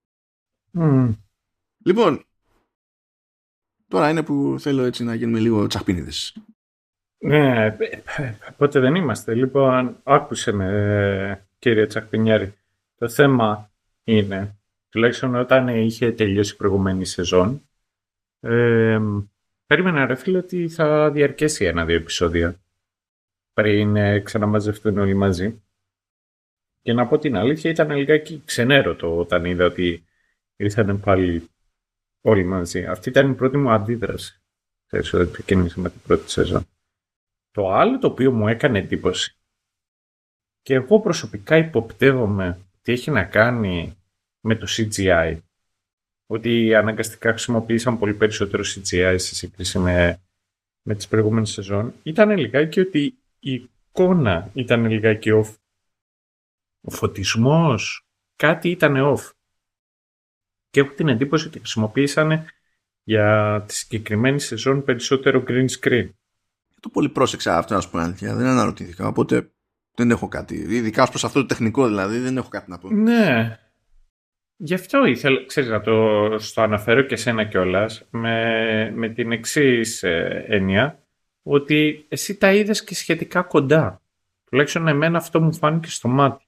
Speaker 1: Λοιπόν, τώρα είναι που θέλω έτσι να γίνουμε λίγο τσαχπίνιδες.
Speaker 2: Ναι, πότε δεν είμαστε. Λοιπόν, άκουσε με, κύριε Τσαχπινιάρη. Το θέμα είναι, τουλάχιστον όταν είχε τελειώσει η προηγούμενη σεζόν, περίμενα ρε φίλε ότι θα διαρκέσει 1-2 επεισόδια πριν ξαναμαζευτούν όλοι μαζί. Και να πω την αλήθεια, ήταν λιγάκι ξενέρωτο όταν είδα ότι ήρθαν πάλι όλοι μαζί. Αυτή ήταν η πρώτη μου αντίδραση. Ξέρεις ότι ξεκίνησε με την πρώτη σεζόν. Το άλλο το οποίο μου έκανε εντύπωση, και εγώ προσωπικά υποπτεύομαι ότι έχει να κάνει με το CGI, ότι αναγκαστικά χρησιμοποίησαν πολύ περισσότερο CGI σε σύγκριση με τις προηγούμενες σεζόν, ήταν λιγάκι ότι η εικόνα ήταν λιγάκι off. Ο φωτισμός, κάτι ήταν off. Και έχω την εντύπωση ότι χρησιμοποίησαν για τη συγκεκριμένη σεζόν περισσότερο green screen.
Speaker 1: Το πολύ πρόσεξα αυτό, να σου πω αλήθεια. Δεν αναρωτήθηκα, οπότε δεν έχω κάτι. Ειδικά ως προς αυτό το τεχνικό δηλαδή, δεν έχω κάτι να πω.
Speaker 2: Ναι. Γι' αυτό ήθελα, ξέρεις, να το αναφέρω και σένα κιόλας, με την εξής έννοια, ότι εσύ τα είδες και σχετικά κοντά. Τουλάχιστον εμένα αυτό μου φάνηκε στο μάτι.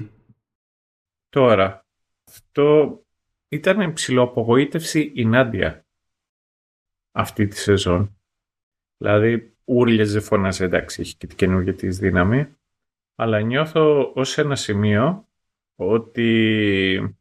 Speaker 2: Τώρα, αυτό ήταν ψηλοαπογοήτευση η Νάντια αυτή τη σεζόν. Δηλαδή, ούρλιαζε, φωνάζε, εντάξει, έχει και την καινούργια της δύναμη, αλλά νιώθω ως ένα σημείο ότι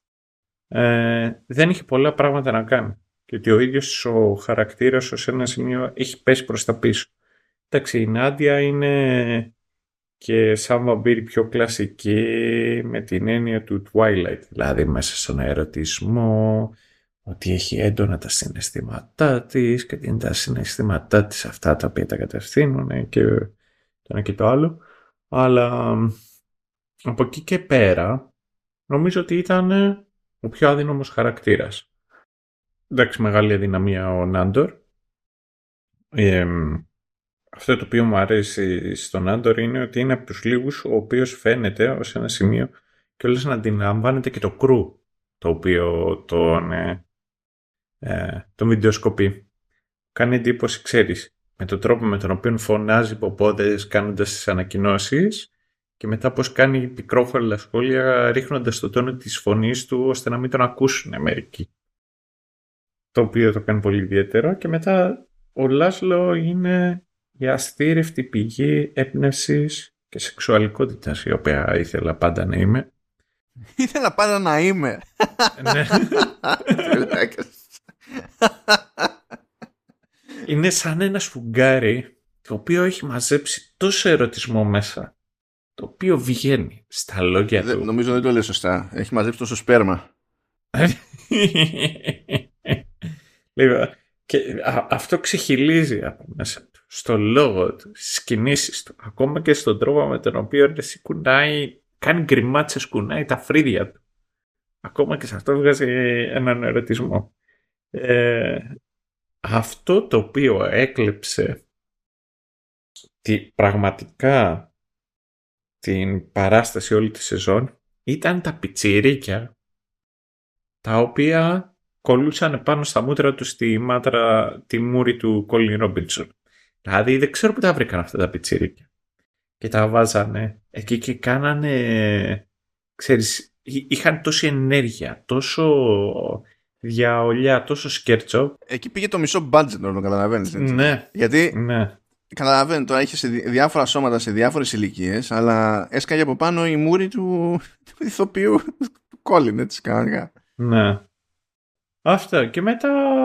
Speaker 2: δεν είχε πολλά πράγματα να κάνει και ότι ο ίδιος ο χαρακτήρας ως ένα σημείο έχει πέσει προς τα πίσω. Εντάξει, η Νάντια είναι και σαν βαμπύρη πιο κλασική με την έννοια του Twilight, δηλαδή μέσα στον ερωτισμό, ότι έχει έντονα τα συναισθήματά της και είναι τα συναισθήματά της αυτά τα οποία τα κατευθύνουν και το ένα και το άλλο. Αλλά από εκεί και πέρα νομίζω ότι ήταν ο πιο αδύναμος χαρακτήρας. Εντάξει, μεγάλη αδυναμία ο Νάντορ. Αυτό το οποίο μου αρέσει στον Νάντορ είναι ότι είναι από τους λίγους ο οποίος φαίνεται ως ένα σημείο και όλες να αντιλαμβάνεται και το κρου το οποίο τον βιντεοσκοπεί. Κάνει εντύπωση, ξέρεις, με τον τρόπο με τον οποίο φωνάζει ποπόδες κάνοντας τις ανακοινώσεις και μετά πως κάνει πικρόφωλα σχόλια ρίχνοντας το τόνο της φωνής του ώστε να μην τον ακούσουν μερικοί. Το οποίο το κάνει πολύ ιδιαίτερο. Και μετά ο Λάσλο είναι η αστήρευτη πηγή έμπνευσης και σεξουαλικότητας, η οποία ήθελα πάντα να είμαι.
Speaker 1: Ήθελα πάντα να είμαι.
Speaker 2: Ναι. Είναι σαν ένα σφουγγάρι το οποίο έχει μαζέψει τόσο ερωτισμό μέσα, το οποίο βγαίνει στα λόγια του.
Speaker 1: Νομίζω δεν το λέει σωστά. Έχει μαζέψει τόσο σπέρμα.
Speaker 2: Λοιπόν, και αυτό ξεχυλίζει από μέσα του, στο λόγο του, στις κινήσεις του, ακόμα και στον τρόπο με τον οποίο κουνάει, κάνει γκριμάτσες, κουνάει τα φρύδια του. Ακόμα και σε αυτό βγάζει έναν ερωτισμό. Αυτό το οποίο έκλεψε πραγματικά την παράσταση όλη τη σεζόν ήταν τα πιτσιρίκια τα οποία κολλούσαν πάνω στα μούτρα του στη μάτρα τη μούρη του Κόλιν Ρόμπινσον. Δηλαδή δεν ξέρω που τα βρήκαν αυτά τα πιτσιρίκια. Και τα βάζανε εκεί και κάνανε, ξέρεις, είχαν τόση ενέργεια, τόσο διαολιά, τόσο σκέρτσο.
Speaker 1: Εκεί πήγε το μισό budget, να το καταλαβαίνεις.
Speaker 2: Ναι.
Speaker 1: Γιατί
Speaker 2: ναι.
Speaker 1: Καταλαβαίνω, τώρα είχε διάφορα σώματα σε διάφορες ηλικίες, αλλά έσκαγε από πάνω η μούρη του ηθοποιού του Κόλιν, έτσι κανονικά.
Speaker 2: Ναι. Αυτό. Και μετά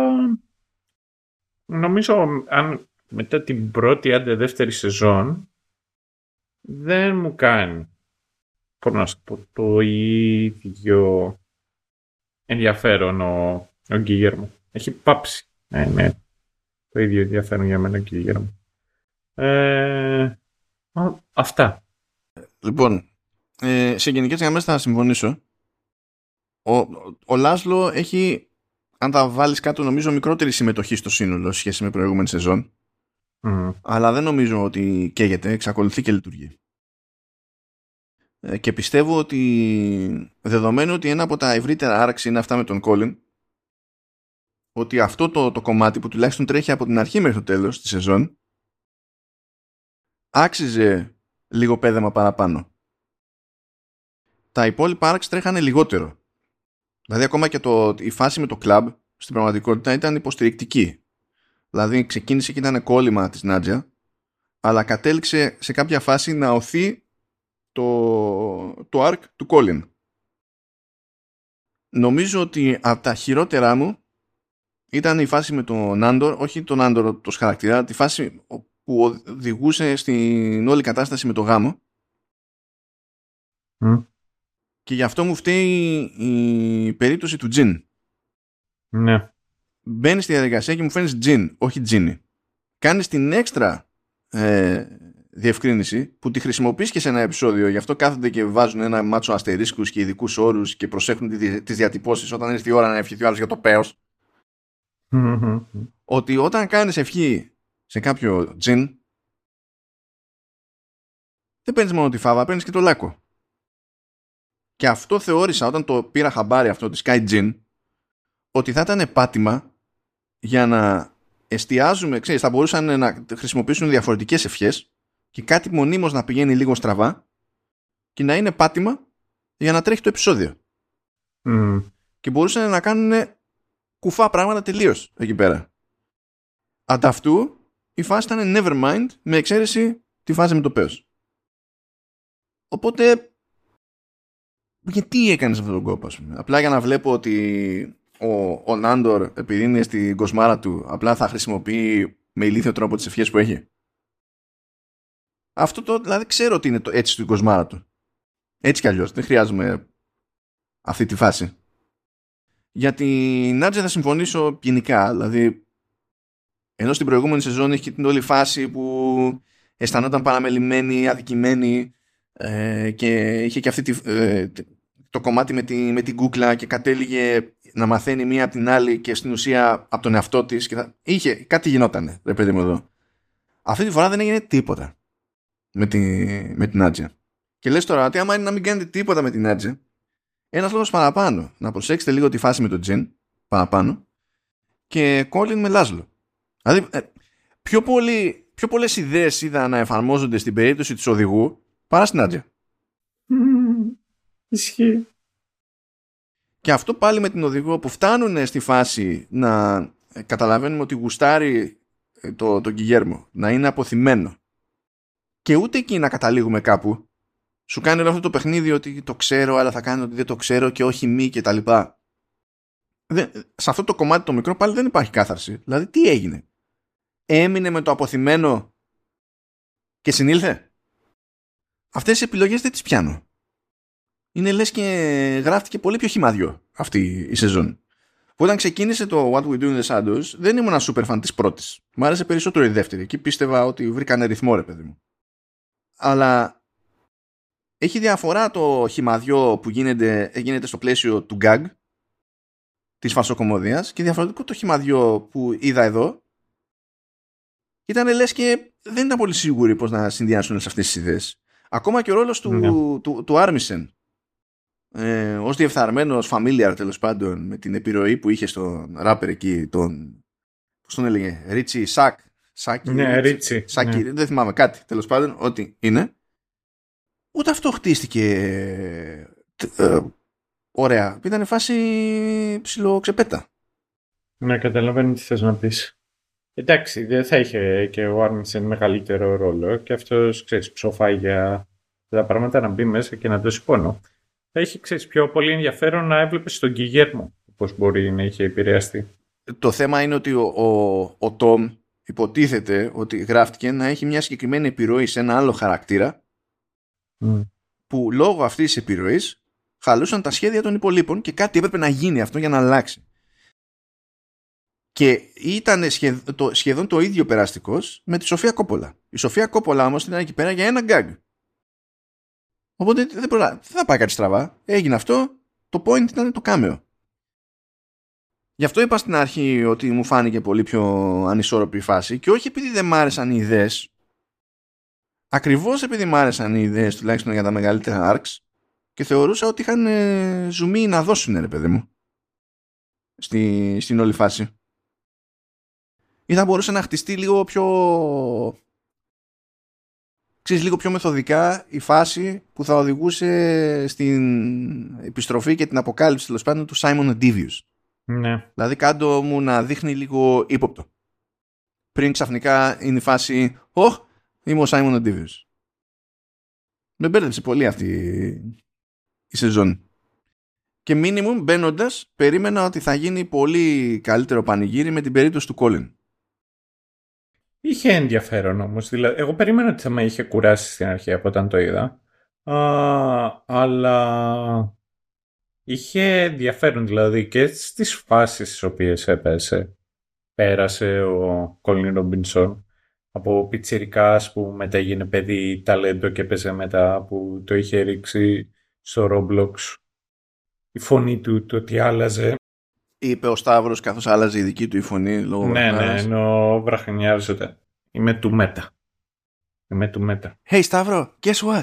Speaker 2: νομίζω αν μετά την πρώτη άντε δεύτερη σεζόν δεν μου κάνει, πώς να σου πω, το ίδιο ενδιαφέρον ο Γκίγερμο. Έχει πάψει. Ναι, το ίδιο ενδιαφέρον για μένα ο Γκίγερμο. Αυτά.
Speaker 1: Λοιπόν, σε γενικές γραμμές θα συμφωνήσω. Ο Λάσλο έχει, αν τα βάλεις κάτω, νομίζω μικρότερη συμμετοχή στο σύνολο σε σχέση με προηγούμενη σεζόν. Αλλά δεν νομίζω ότι καίγεται, εξακολουθεί και λειτουργεί. Και πιστεύω ότι, δεδομένου ότι ένα από τα ευρύτερα arcs είναι αυτά με τον Colin, ότι αυτό το κομμάτι που τουλάχιστον τρέχει από την αρχή μέχρι το τέλος τη σεζόν άξιζε λίγο πέδεμα παραπάνω. Τα υπόλοιπα arcs τρέχανε λιγότερο. Δηλαδή ακόμα και η φάση με το club στην πραγματικότητα ήταν υποστηρικτική. Δηλαδή ξεκίνησε και ήταν κόλλημα της Νάντζια, αλλά κατέληξε σε κάποια φάση να οθεί το arc του Colin. Νομίζω ότι από τα χειρότερά μου ήταν η φάση με τον Άντορ, όχι τον Άντορ το χαρακτήρα, τη φάση που οδηγούσε στην όλη κατάσταση με το γάμο. Και γι' αυτό μου φταίει η περίπτωση του Τζιν.
Speaker 2: Ναι.
Speaker 1: Μπαίνεις στη διαδικασία και μου φαίνεις Τζιν, όχι Τζίνι. Κάνεις την έξτρα διευκρίνηση που τη χρησιμοποιείς και σε ένα επεισόδιο, γι' αυτό κάθονται και βάζουν ένα μάτσο αστερίσκους και ειδικούς όρους και προσέχουν τις διατυπώσεις όταν έρθει η ώρα να ευχηθεί ο άλλος για το πέος. Ότι όταν κάνεις ευχή σε κάποιο Τζιν, δεν παίρνεις μόνο τη φάβα, παίρνεις και το λάκκο. Και αυτό θεώρησα όταν το πήρα χαμπάρι αυτό τη Sky Jin, ότι θα ήταν πάτημα για να εστιάζουμε, ξέρεις, θα μπορούσαν να χρησιμοποιήσουν διαφορετικές ευχές και κάτι μονίμως να πηγαίνει λίγο στραβά και να είναι πάτημα για να τρέχει το επεισόδιο. Και μπορούσαν να κάνουν κουφά πράγματα τελείως εκεί πέρα. Ανταυτού η φάση ήταν never mind, με εξαίρεση τη φάση με το πέος. Οπότε γιατί έκανες αυτόν τον κόπο, ας πούμε? Απλά για να βλέπω ότι ο Νάντορ, επειδή είναι στην κοσμάρα του, απλά θα χρησιμοποιεί με ηλίθιο τρόπο τις ευχές που έχει. Αυτό το, δηλαδή ξέρω ότι είναι έτσι στην κοσμάρα του. Έτσι κι αλλιώς, δεν χρειάζομαι αυτή τη φάση. Για την Νάτζε θα συμφωνήσω γενικά, δηλαδή ενώ στην προηγούμενη σεζόν είχε την όλη φάση που αισθανόταν παραμελημένη, αδικημένη και είχε και αυτή το κομμάτι με την κούκλα και κατέληγε να μαθαίνει μία από την άλλη και στην ουσία από τον εαυτό της και κάτι γινότανε, ρε παιδί μου εδώ. Αυτή τη φορά δεν έγινε τίποτα με την Νάτζε. Και λες τώρα ότι άμα είναι να μην κάνετε τίποτα με την Νάτζε, ένας λόγος παραπάνω να προσέξετε λίγο τη φάση με τον Τζιν παραπάνω και Κόλιν με Λάσλο. Δηλαδή πιο πολλές ιδέες είδα να εφαρμόζονται στην περίπτωση της οδηγού παρά στην Νάτζε.
Speaker 2: Ισχύει.
Speaker 1: Και αυτό πάλι με την οδηγό που φτάνουν στη φάση να καταλαβαίνουμε ότι γουστάρει τον Γκιγέρμο, να είναι αποθυμένο. Και ούτε εκεί να καταλήγουμε κάπου. Σου κάνει όλο αυτό το παιχνίδι ότι το ξέρω, αλλά θα κάνει ότι δεν το ξέρω και όχι μη και τα λοιπά. Σε αυτό το κομμάτι το μικρό πάλι δεν υπάρχει κάθαρση. Δηλαδή τι έγινε? Έμεινε με το αποθυμένο και συνήλθε. Αυτές τις επιλογές δεν τις πιάνω. Είναι λες και γράφτηκε πολύ πιο χυμαδιό αυτή η σεζόν. Που όταν ξεκίνησε το What We Do in the Shadows δεν ήμουν ένα super fan της πρώτης. Μ' άρεσε περισσότερο η δεύτερη. Εκεί πίστευα ότι βρήκανε ρυθμό, ρε παιδί μου. Αλλά έχει διαφορά το χυμαδιό που γίνεται στο πλαίσιο του gag της φαρσοκομωδίας και διαφορετικό το χυμαδιό που είδα εδώ. Ήταν λες και δεν ήταν πολύ σίγουροι πώς να συνδυάσουν όλες αυτές τις ιδέες. Ακόμα και ο ρόλος του Άρμισεν ως διεφθαρμένος familiar, τέλος πάντων, με την επιρροή που είχε στον ράπερ εκεί, πώς τον έλεγε, Ρίτσι Σάκη.
Speaker 2: Ναι, Ρίτσι.
Speaker 1: Σάκη, ναι. Δεν θυμάμαι κάτι, τέλος πάντων, ό,τι είναι. Ούτε αυτό χτίστηκε ωραία. Ήταν φάση ψιλοξεπέτα.
Speaker 2: Ναι, καταλαβαίνω τι θες να πεις. Εντάξει, δεν θα είχε και ο Άρμισεν μεγαλύτερο ρόλο και αυτός, ξέρεις, ψοφάει για τα πράγματα να μπει μέσα και να δώσει πόνο. Θα είχε, ξέρεις, πιο πολύ ενδιαφέρον να έβλεπες τον Γκιγέρμο πώς μπορεί να είχε επηρεαστεί.
Speaker 1: Το θέμα είναι ότι ο Τόμ υποτίθεται ότι γράφτηκε να έχει μια συγκεκριμένη επιρροή σε ένα άλλο χαρακτήρα που λόγω αυτής της επιρροής χαλούσαν τα σχέδια των υπολείπων και κάτι έπρεπε να γίνει αυτό για να αλλάξει. Και ήταν σχεδόν το ίδιο περαστικός με τη Σοφία Κόπολα, Η Σοφία Κόπολα όμως ήταν εκεί πέρα για ένα γκάγκ. Οπότε δεν θα πάει κάτι στραβά. Έγινε αυτό, το point ήταν το κάμεο. Γι' αυτό είπα στην αρχή ότι μου φάνηκε πολύ πιο ανισόρροπη η φάση και όχι επειδή δεν μ' άρεσαν οι ιδέες. Ακριβώς επειδή μ' άρεσαν οι ιδέες, τουλάχιστον για τα μεγαλύτερα arcs, και θεωρούσα ότι είχαν ζουμί να δώσουν, ρε παιδί μου, στην όλη φάση. Ή θα μπορούσε να χτιστεί λίγο πιο, λίγο πιο μεθοδικά η φάση που θα οδηγούσε στην επιστροφή και την αποκάλυψη, τέλος πάντων, του Simon Divius.
Speaker 2: Ναι.
Speaker 1: Δηλαδή κάτω μου να δείχνει λίγο ύποπτο. Πριν ξαφνικά είναι η φάση είμαι ο Simon Divius. Με μπέρδεψε πολύ αυτή η σεζόν. Και minimum μπαίνοντας περίμενα ότι θα γίνει πολύ καλύτερο πανηγύρι με την περίπτωση του Colin.
Speaker 2: Είχε ενδιαφέρον όμως. Δηλαδή, εγώ περίμενα ότι θα με είχε κουράσει στην αρχή από όταν το είδα. Αλλά είχε ενδιαφέρον, δηλαδή, και στις φάσεις στις οποίες πέρασε ο Colin Robinson. Από πιτσιρικάς που μετά έγινε παιδί ταλέντο και έπαιζε μετά, που το είχε ρίξει στο Roblox. Η φωνή του, το ότι άλλαζε.
Speaker 1: Είπε ο Σταύρος καθώς άλλαζε η δική του η φωνή λόγω
Speaker 2: Ναι, ενώ βραχνιάζεται. Είμαι του μέτα.
Speaker 1: Hey Σταύρο, guess what?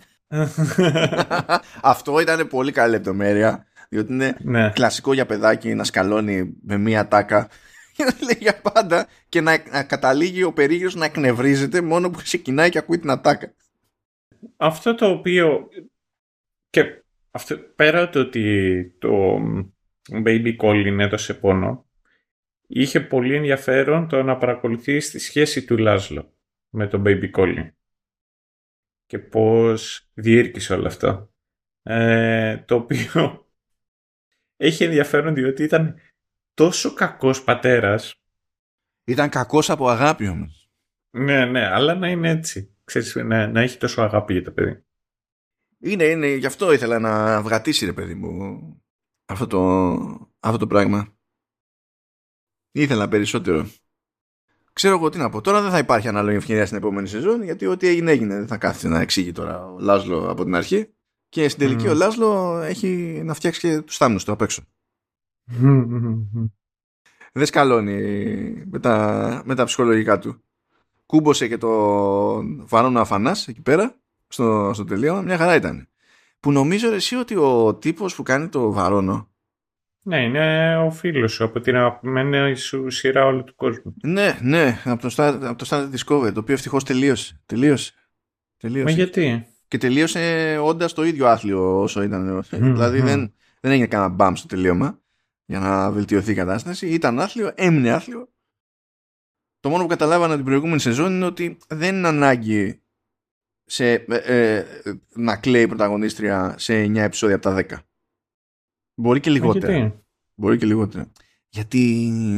Speaker 1: Αυτό ήταν πολύ καλή λεπτομέρεια, διότι είναι κλασικό για παιδάκι να σκαλώνει με μία τάκα και να λέει για πάντα και να καταλήγει ο περίγυρος να εκνευρίζεται μόνο που ξεκινάει και ακούει την ατάκα.
Speaker 2: Αυτό το οποίο και αυτό, πέρα το ότι το Baby Colin έδωσε πόνο, είχε πολύ ενδιαφέρον το να παρακολουθεί τη σχέση του Λάσλο με τον Baby Colin και πώς διήρκησε όλα αυτά. Το οποίο έχει ενδιαφέρον διότι ήταν τόσο κακός πατέρας.
Speaker 1: Ήταν κακός από αγάπη όμως.
Speaker 2: Ναι, αλλά να είναι έτσι. Ξέρεις, να έχει τόσο αγάπη για το παιδί.
Speaker 1: Είναι, γι' αυτό ήθελα να βγατήσει, ρε παιδί μου, αυτό το πράγμα. Ήθελα περισσότερο. Ξέρω εγώ τι να πω. Τώρα δεν θα υπάρχει ανάλογη ευκαιρία στην επόμενη σεζόν, γιατί ό,τι έγινε. Δεν θα κάθεται να εξήγει τώρα ο Λάσλο από την αρχή. Και στην τελική ο Λάσλο έχει να φτιάξει και τους θάμνους του απ' έξω. Δεν σκαλώνει με τα ψυχολογικά του. Κούμπωσε και το Βαρόνο Αφανάς εκεί πέρα στο τελείωμα. Μια χαρά ήταν. Που νομίζω ρε εσύ ότι ο τύπος που κάνει το Βαρόνο,
Speaker 2: ναι, είναι ο φίλος σου από την αγαπημένη σου σειρά όλου του κόσμου.
Speaker 1: Ναι, από το Star Discovery, το οποίο ευτυχώς τελείωσε.
Speaker 2: Μα γιατί?
Speaker 1: Και τελείωσε όντας το ίδιο άθλιο όσο ήταν. Δηλαδή δεν έγινε κανένα μπαμ στο τελείωμα για να βελτιωθεί η κατάσταση. Ήταν άθλιο, έμεινε άθλιο. Το μόνο που καταλάβανα την προηγούμενη σεζόν είναι ότι δεν είναι ανάγκη να κλαίει η πρωταγωνίστρια σε 9 επεισόδια από τα 10. Μπορεί και λιγότερα. Γιατί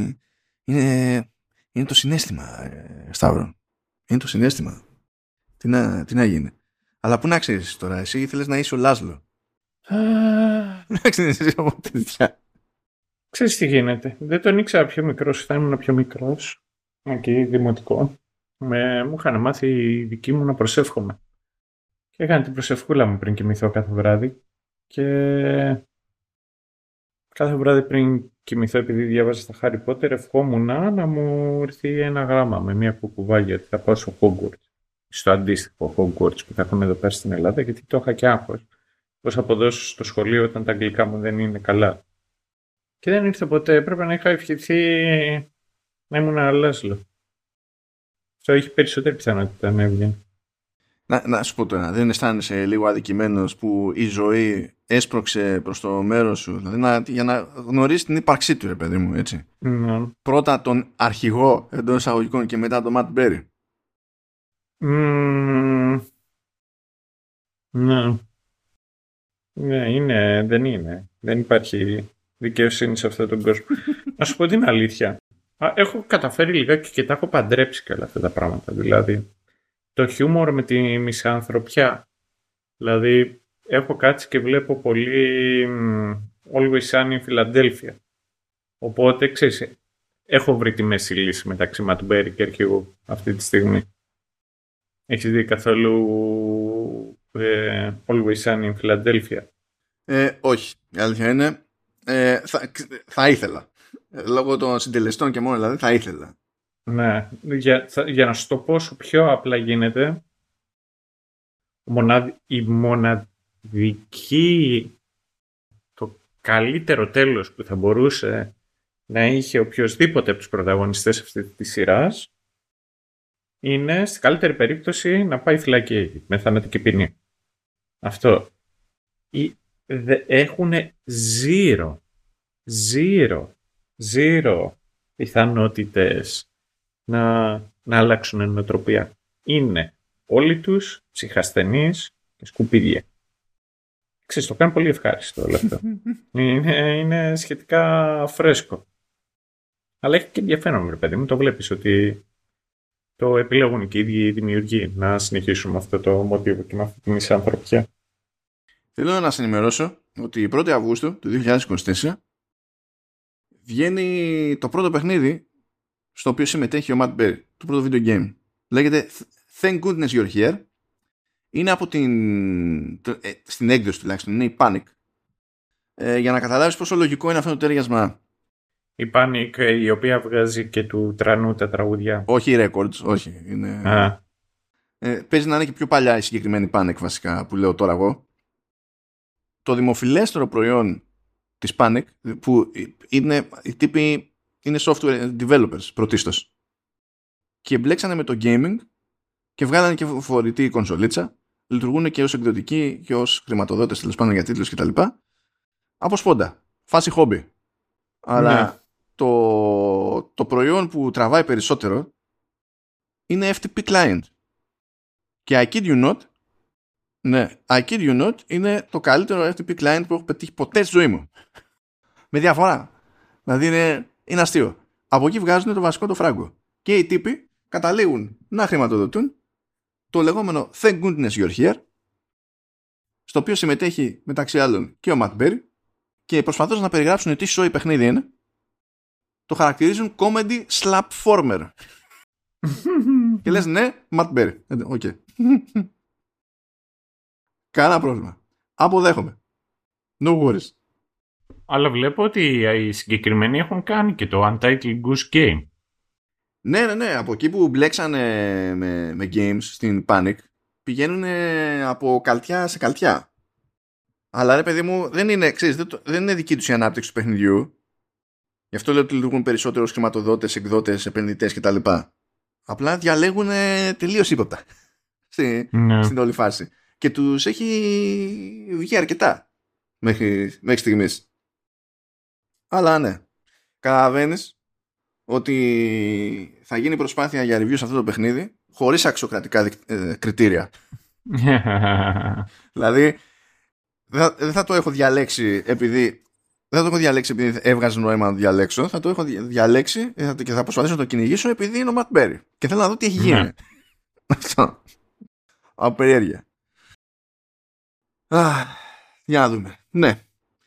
Speaker 1: είναι το συναίσθημα, Σταύρο. Είναι το συναίσθημα. Τι να γίνει. Αλλά πού να ξέρεις τώρα, εσύ ήθελες να είσαι ο Λάσλο. Να ξέρεις εσύ από τέτοια.
Speaker 2: Ξέρεις τι γίνεται. Δεν τον ήξερα πιο μικρός, θα ήμουν πιο μικρός. Εκεί, δημοτικό. Μου είχαν μάθει οι δικοί μου να προσεύχομαι. Και έκανα την προσευχούλα μου πριν κοιμηθώ κάθε βράδυ. Και κάθε βράδυ πριν κοιμηθώ, επειδή διάβαζα τα Harry Potter, ευχόμουν να μου έρθει ένα γράμμα με μια κουκουβάγια ότι θα πάω στο Hogwarts. Στο αντίστοιχο Hogwarts που θα έχουν εδώ πέρα στην Ελλάδα, γιατί το είχα και άγχος. Πώς θα αποδώσω στο σχολείο όταν τα αγγλικά μου δεν είναι καλά. Και δεν ήρθε ποτέ. Έπρεπε να είχα ευχηθεί να ήμουν ένα Λάσλο. Αυτό έχει περισσότερη πιθανότητα να έβγαινε.
Speaker 1: Να σου πω τώρα, δεν αισθάνεσαι λίγο αδικημένος που η ζωή έσπρωξε προς το μέρος σου, δηλαδή για να γνωρίσεις την ύπαρξή του, ρε παιδί μου, έτσι. Πρώτα τον αρχηγό εντός εισαγωγικών και μετά τον Ματ Μπέρι.
Speaker 2: Ναι, δεν είναι. Δεν υπάρχει δικαιοσύνη σε αυτόν τον κόσμο. Να σου πω την αλήθεια. Έχω καταφέρει λιγάκι και τα έχω παντρέψει και όλα αυτά τα πράγματα. Δηλαδή, το χιούμορ με τη μισανθρωπιά. Δηλαδή, έχω κάτσει και βλέπω πολύ Always Sunny in Philadelphia. Οπότε, ξέρεις, έχω βρει τη μέση λύση μεταξύ Ματ Μπέρι και αρχηγού αυτή τη στιγμή. Έχεις δει καθόλου Always Sunny in Philadelphia?
Speaker 1: Όχι. Η αλήθεια είναι θα ήθελα. Λόγω των συντελεστών και μόνο δηλαδή θα ήθελα.
Speaker 2: Ναι, για να σου το πόσο πιο απλά γίνεται, η μοναδική, το καλύτερο τέλος που θα μπορούσε να είχε οποιοσδήποτε από τους πρωταγωνιστές αυτής της σειράς είναι, στην καλύτερη περίπτωση, να πάει φυλακή με θανατική ποινή. Αυτό. Έχουν zero πιθανότητες να αλλάξουν νοοτροπία. Είναι όλοι τους ψυχασθενείς και σκουπίδια. Ξέρεις, το κάνει πολύ ευχάριστο όλο αυτό. είναι σχετικά φρέσκο. Αλλά έχει και ενδιαφέρον, ρε παιδί μου. Το βλέπεις ότι το επιλέγουν και οι ίδιοι οι δημιουργοί να συνεχίσουν με αυτό το μοτίβο και με αυτή τη μισάνθρωπια.
Speaker 1: Θέλω να σας ενημερώσω ότι 1η Αυγούστου του 2024 βγαίνει το πρώτο παιχνίδι στο οποίο συμμετέχει ο Matt Berry, το πρώτο video game. Λέγεται Thank Goodness You're Here. Είναι από στην έκδοση τουλάχιστον, είναι η Panic. Για να καταλάβεις πόσο λογικό είναι αυτό το τέριασμα.
Speaker 2: Η Panic, η οποία βγάζει και του Τρανού τα τραγουδιά.
Speaker 1: Όχι οι Records, όχι. Είναι... παίζει να είναι και πιο παλιά η συγκεκριμένη Panic βασικά που λέω τώρα εγώ. Το δημοφιλέστερο προϊόν της Panic, που είναι, οι τύποι είναι software developers πρωτίστως, και μπλέξανε με το gaming και βγάλανε και φορητή κονσολίτσα, λειτουργούν και ως εκδοτικοί και ως χρηματοδότες τέλος πάντων για τίτλους κτλ. Από σπόντα, φάση χόμπι. Αλλά ναι, το προϊόν που τραβάει περισσότερο είναι FTP client. Και I kid you not, ναι, I kid you not, είναι το καλύτερο FTP client που έχω πετύχει ποτέ στη ζωή μου. Με διαφορά. Δηλαδή είναι αστείο. Από εκεί βγάζουν το βασικό το φράγκο. Και οι τύποι καταλήγουν να χρηματοδοτούν το λεγόμενο Thank Goodness You're Here, στο οποίο συμμετέχει μεταξύ άλλων και ο Matt Berry, και προσπαθώντας να περιγράψουν τι σόι παιχνίδι είναι, το χαρακτηρίζουν comedy slap former. Και λες ναι, Matt Berry. Okay. Κανένα πρόβλημα. Αποδέχομαι. No worries.
Speaker 2: Αλλά βλέπω ότι οι συγκεκριμένοι έχουν κάνει και το Untitled Goose Game.
Speaker 1: Ναι. Από εκεί που μπλέξανε με games στην Panic, πηγαίνουν από καλτιά σε καλτιά. Αλλά ρε παιδί μου, δεν είναι δική τους η ανάπτυξη του παιχνιδιού. Γι' αυτό λέω ότι λειτουργούν περισσότερο χρηματοδότες, εκδότες, επενδυτές κτλ. Απλά διαλέγουν τελείως ύποπτα στην όλη φάση. Και τους έχει βγει αρκετά μέχρι στιγμής. Αλλά ναι, καταλαβαίνεις ότι θα γίνει προσπάθεια για review σε αυτό το παιχνίδι χωρίς αξιοκρατικά κριτήρια. Δηλαδή δεν θα το έχω διαλέξει επειδή έβγαζε νόημα να το διαλέξω. Θα το έχω διαλέξει και θα προσπαθήσω να το κυνηγήσω επειδή είναι ο Matt Berry και θέλω να δω τι έχει γίνει. Αυτό. Από περιέργεια. Για να δούμε. Ναι.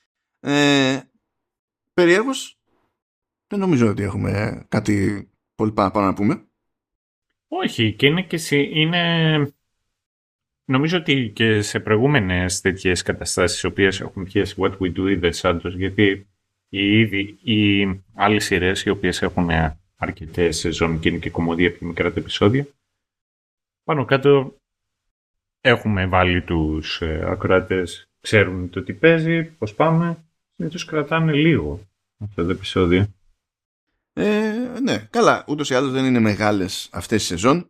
Speaker 1: Περιέργως δεν νομίζω ότι έχουμε κάτι πολύ παραπάνω να πούμε.
Speaker 2: Όχι, και είναι νομίζω ότι και σε προηγούμενες τέτοιες καταστάσεις οι οποίες έχουν πιέσει What We Do Either Santos, γιατί οι άλλες σειρές οι οποίες έχουν αρκετές σεζόν και είναι και κομμωδία πιο μικρά τα επεισόδια, πάνω κάτω έχουμε βάλει τους ακροατές, ξέρουν το τι παίζει, πώς πάμε, συνήθως κρατάνε λίγο αυτά τα επεισόδια.
Speaker 1: Ναι, καλά, ούτως ή άλλως δεν είναι μεγάλες αυτές οι σεζόν.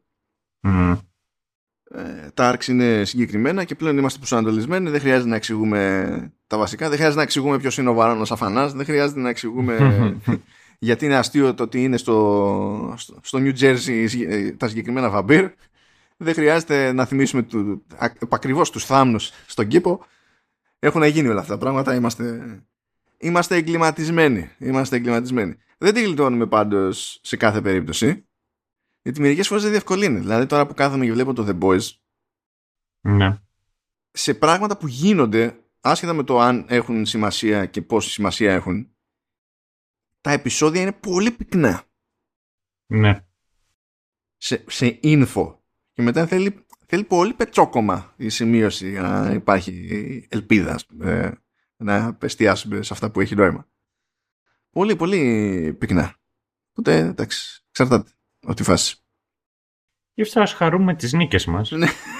Speaker 1: Τα arcs είναι συγκεκριμένα και πλέον είμαστε προσανατολισμένοι. Δεν χρειάζεται να εξηγούμε τα βασικά. Δεν χρειάζεται να εξηγούμε ποιος είναι ο Βαράνος Αφανάς. Δεν χρειάζεται να εξηγούμε γιατί είναι αστείο το ότι είναι στο New Jersey τα συγκεκριμένα βαμπύρ. Δεν χρειάζεται να θυμίσουμε ακριβώς τους θάμνους στον κήπο. Έχουν γίνει όλα αυτά τα πράγματα. Είμαστε εγκληματισμένοι. Δεν τη γλιτώνουμε πάντως σε κάθε περίπτωση. Γιατί μερικές φορές δεν διευκολύνει. Δηλαδή τώρα που κάθομαι και βλέπω το The Boys,
Speaker 2: ναι,
Speaker 1: σε πράγματα που γίνονται, άσχετα με το αν έχουν σημασία και πόση σημασία έχουν, τα επεισόδια είναι πολύ πυκνά.
Speaker 2: Ναι.
Speaker 1: Σε info. Και μετά θέλει πολύ πετσόκομα η σημείωση για να υπάρχει ελπίδα να εστιάσουμε σε αυτά που έχει νόημα. Πολύ, πολύ πυκνά. Οπότε, εντάξει, εξαρτάται ό,τι φάση.
Speaker 2: Γι' αυτό ας χαρούμε τις νίκες μας.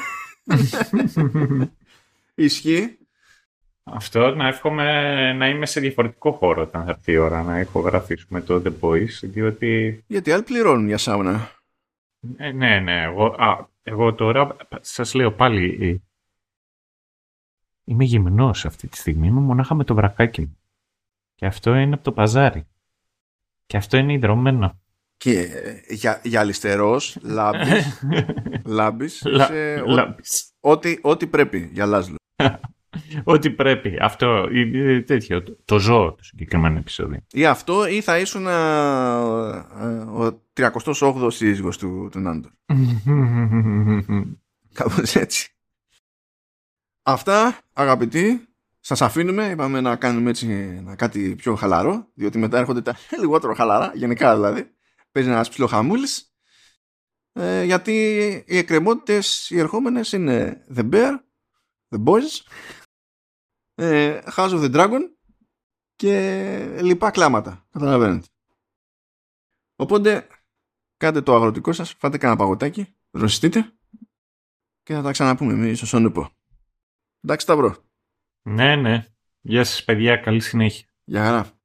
Speaker 1: Ισχύει.
Speaker 2: Αυτό να εύχομαι να είμαι σε διαφορετικό χώρο όταν θα έρθει η ώρα να ηχογραφήσουμε το The Boys, διότι...
Speaker 1: Γιατί άλλοι πληρώνουν για σάουνα.
Speaker 2: Ναι. Εγώ τώρα σας λέω πάλι... Είμαι γυμνός αυτή τη στιγμή. Είμαι μονάχα με το βρακάκι μου. Και αυτό είναι από το παζάρι. Και αυτό είναι ιδρωμένο.
Speaker 1: Και για αριστερός, λάμπης, ό,τι πρέπει για Λάζλο.
Speaker 2: Ό,τι πρέπει. Αυτό, τέτοιο, το ζώο το συγκεκριμένο επεισόδιο.
Speaker 1: Ή αυτό ή θα ήσουν ο 38ος σύζυγος του Νάντορ. Κάπως έτσι. Αυτά, αγαπητοί, σας αφήνουμε. Είπαμε να κάνουμε έτσι κάτι πιο χαλαρό, διότι μετά έρχονται τα λιγότερο χαλαρά, γενικά δηλαδή. Παίζει ένας ψιλοχαμούλης, γιατί οι εκκρεμότητες οι ερχόμενες είναι The Bear, The Boys, House of the Dragon και λοιπά κλάματα. Καταλαβαίνετε. Οπότε κάντε το αγροτικό σας, φάτε κανένα παγωτάκι, δροσιστείτε και θα τα ξαναπούμε εμείς στο Σονούπο. Εντάξει, Σταυρό.
Speaker 2: Ναι. Γεια σας παιδιά, καλή συνέχεια.
Speaker 1: Γεια χαρά.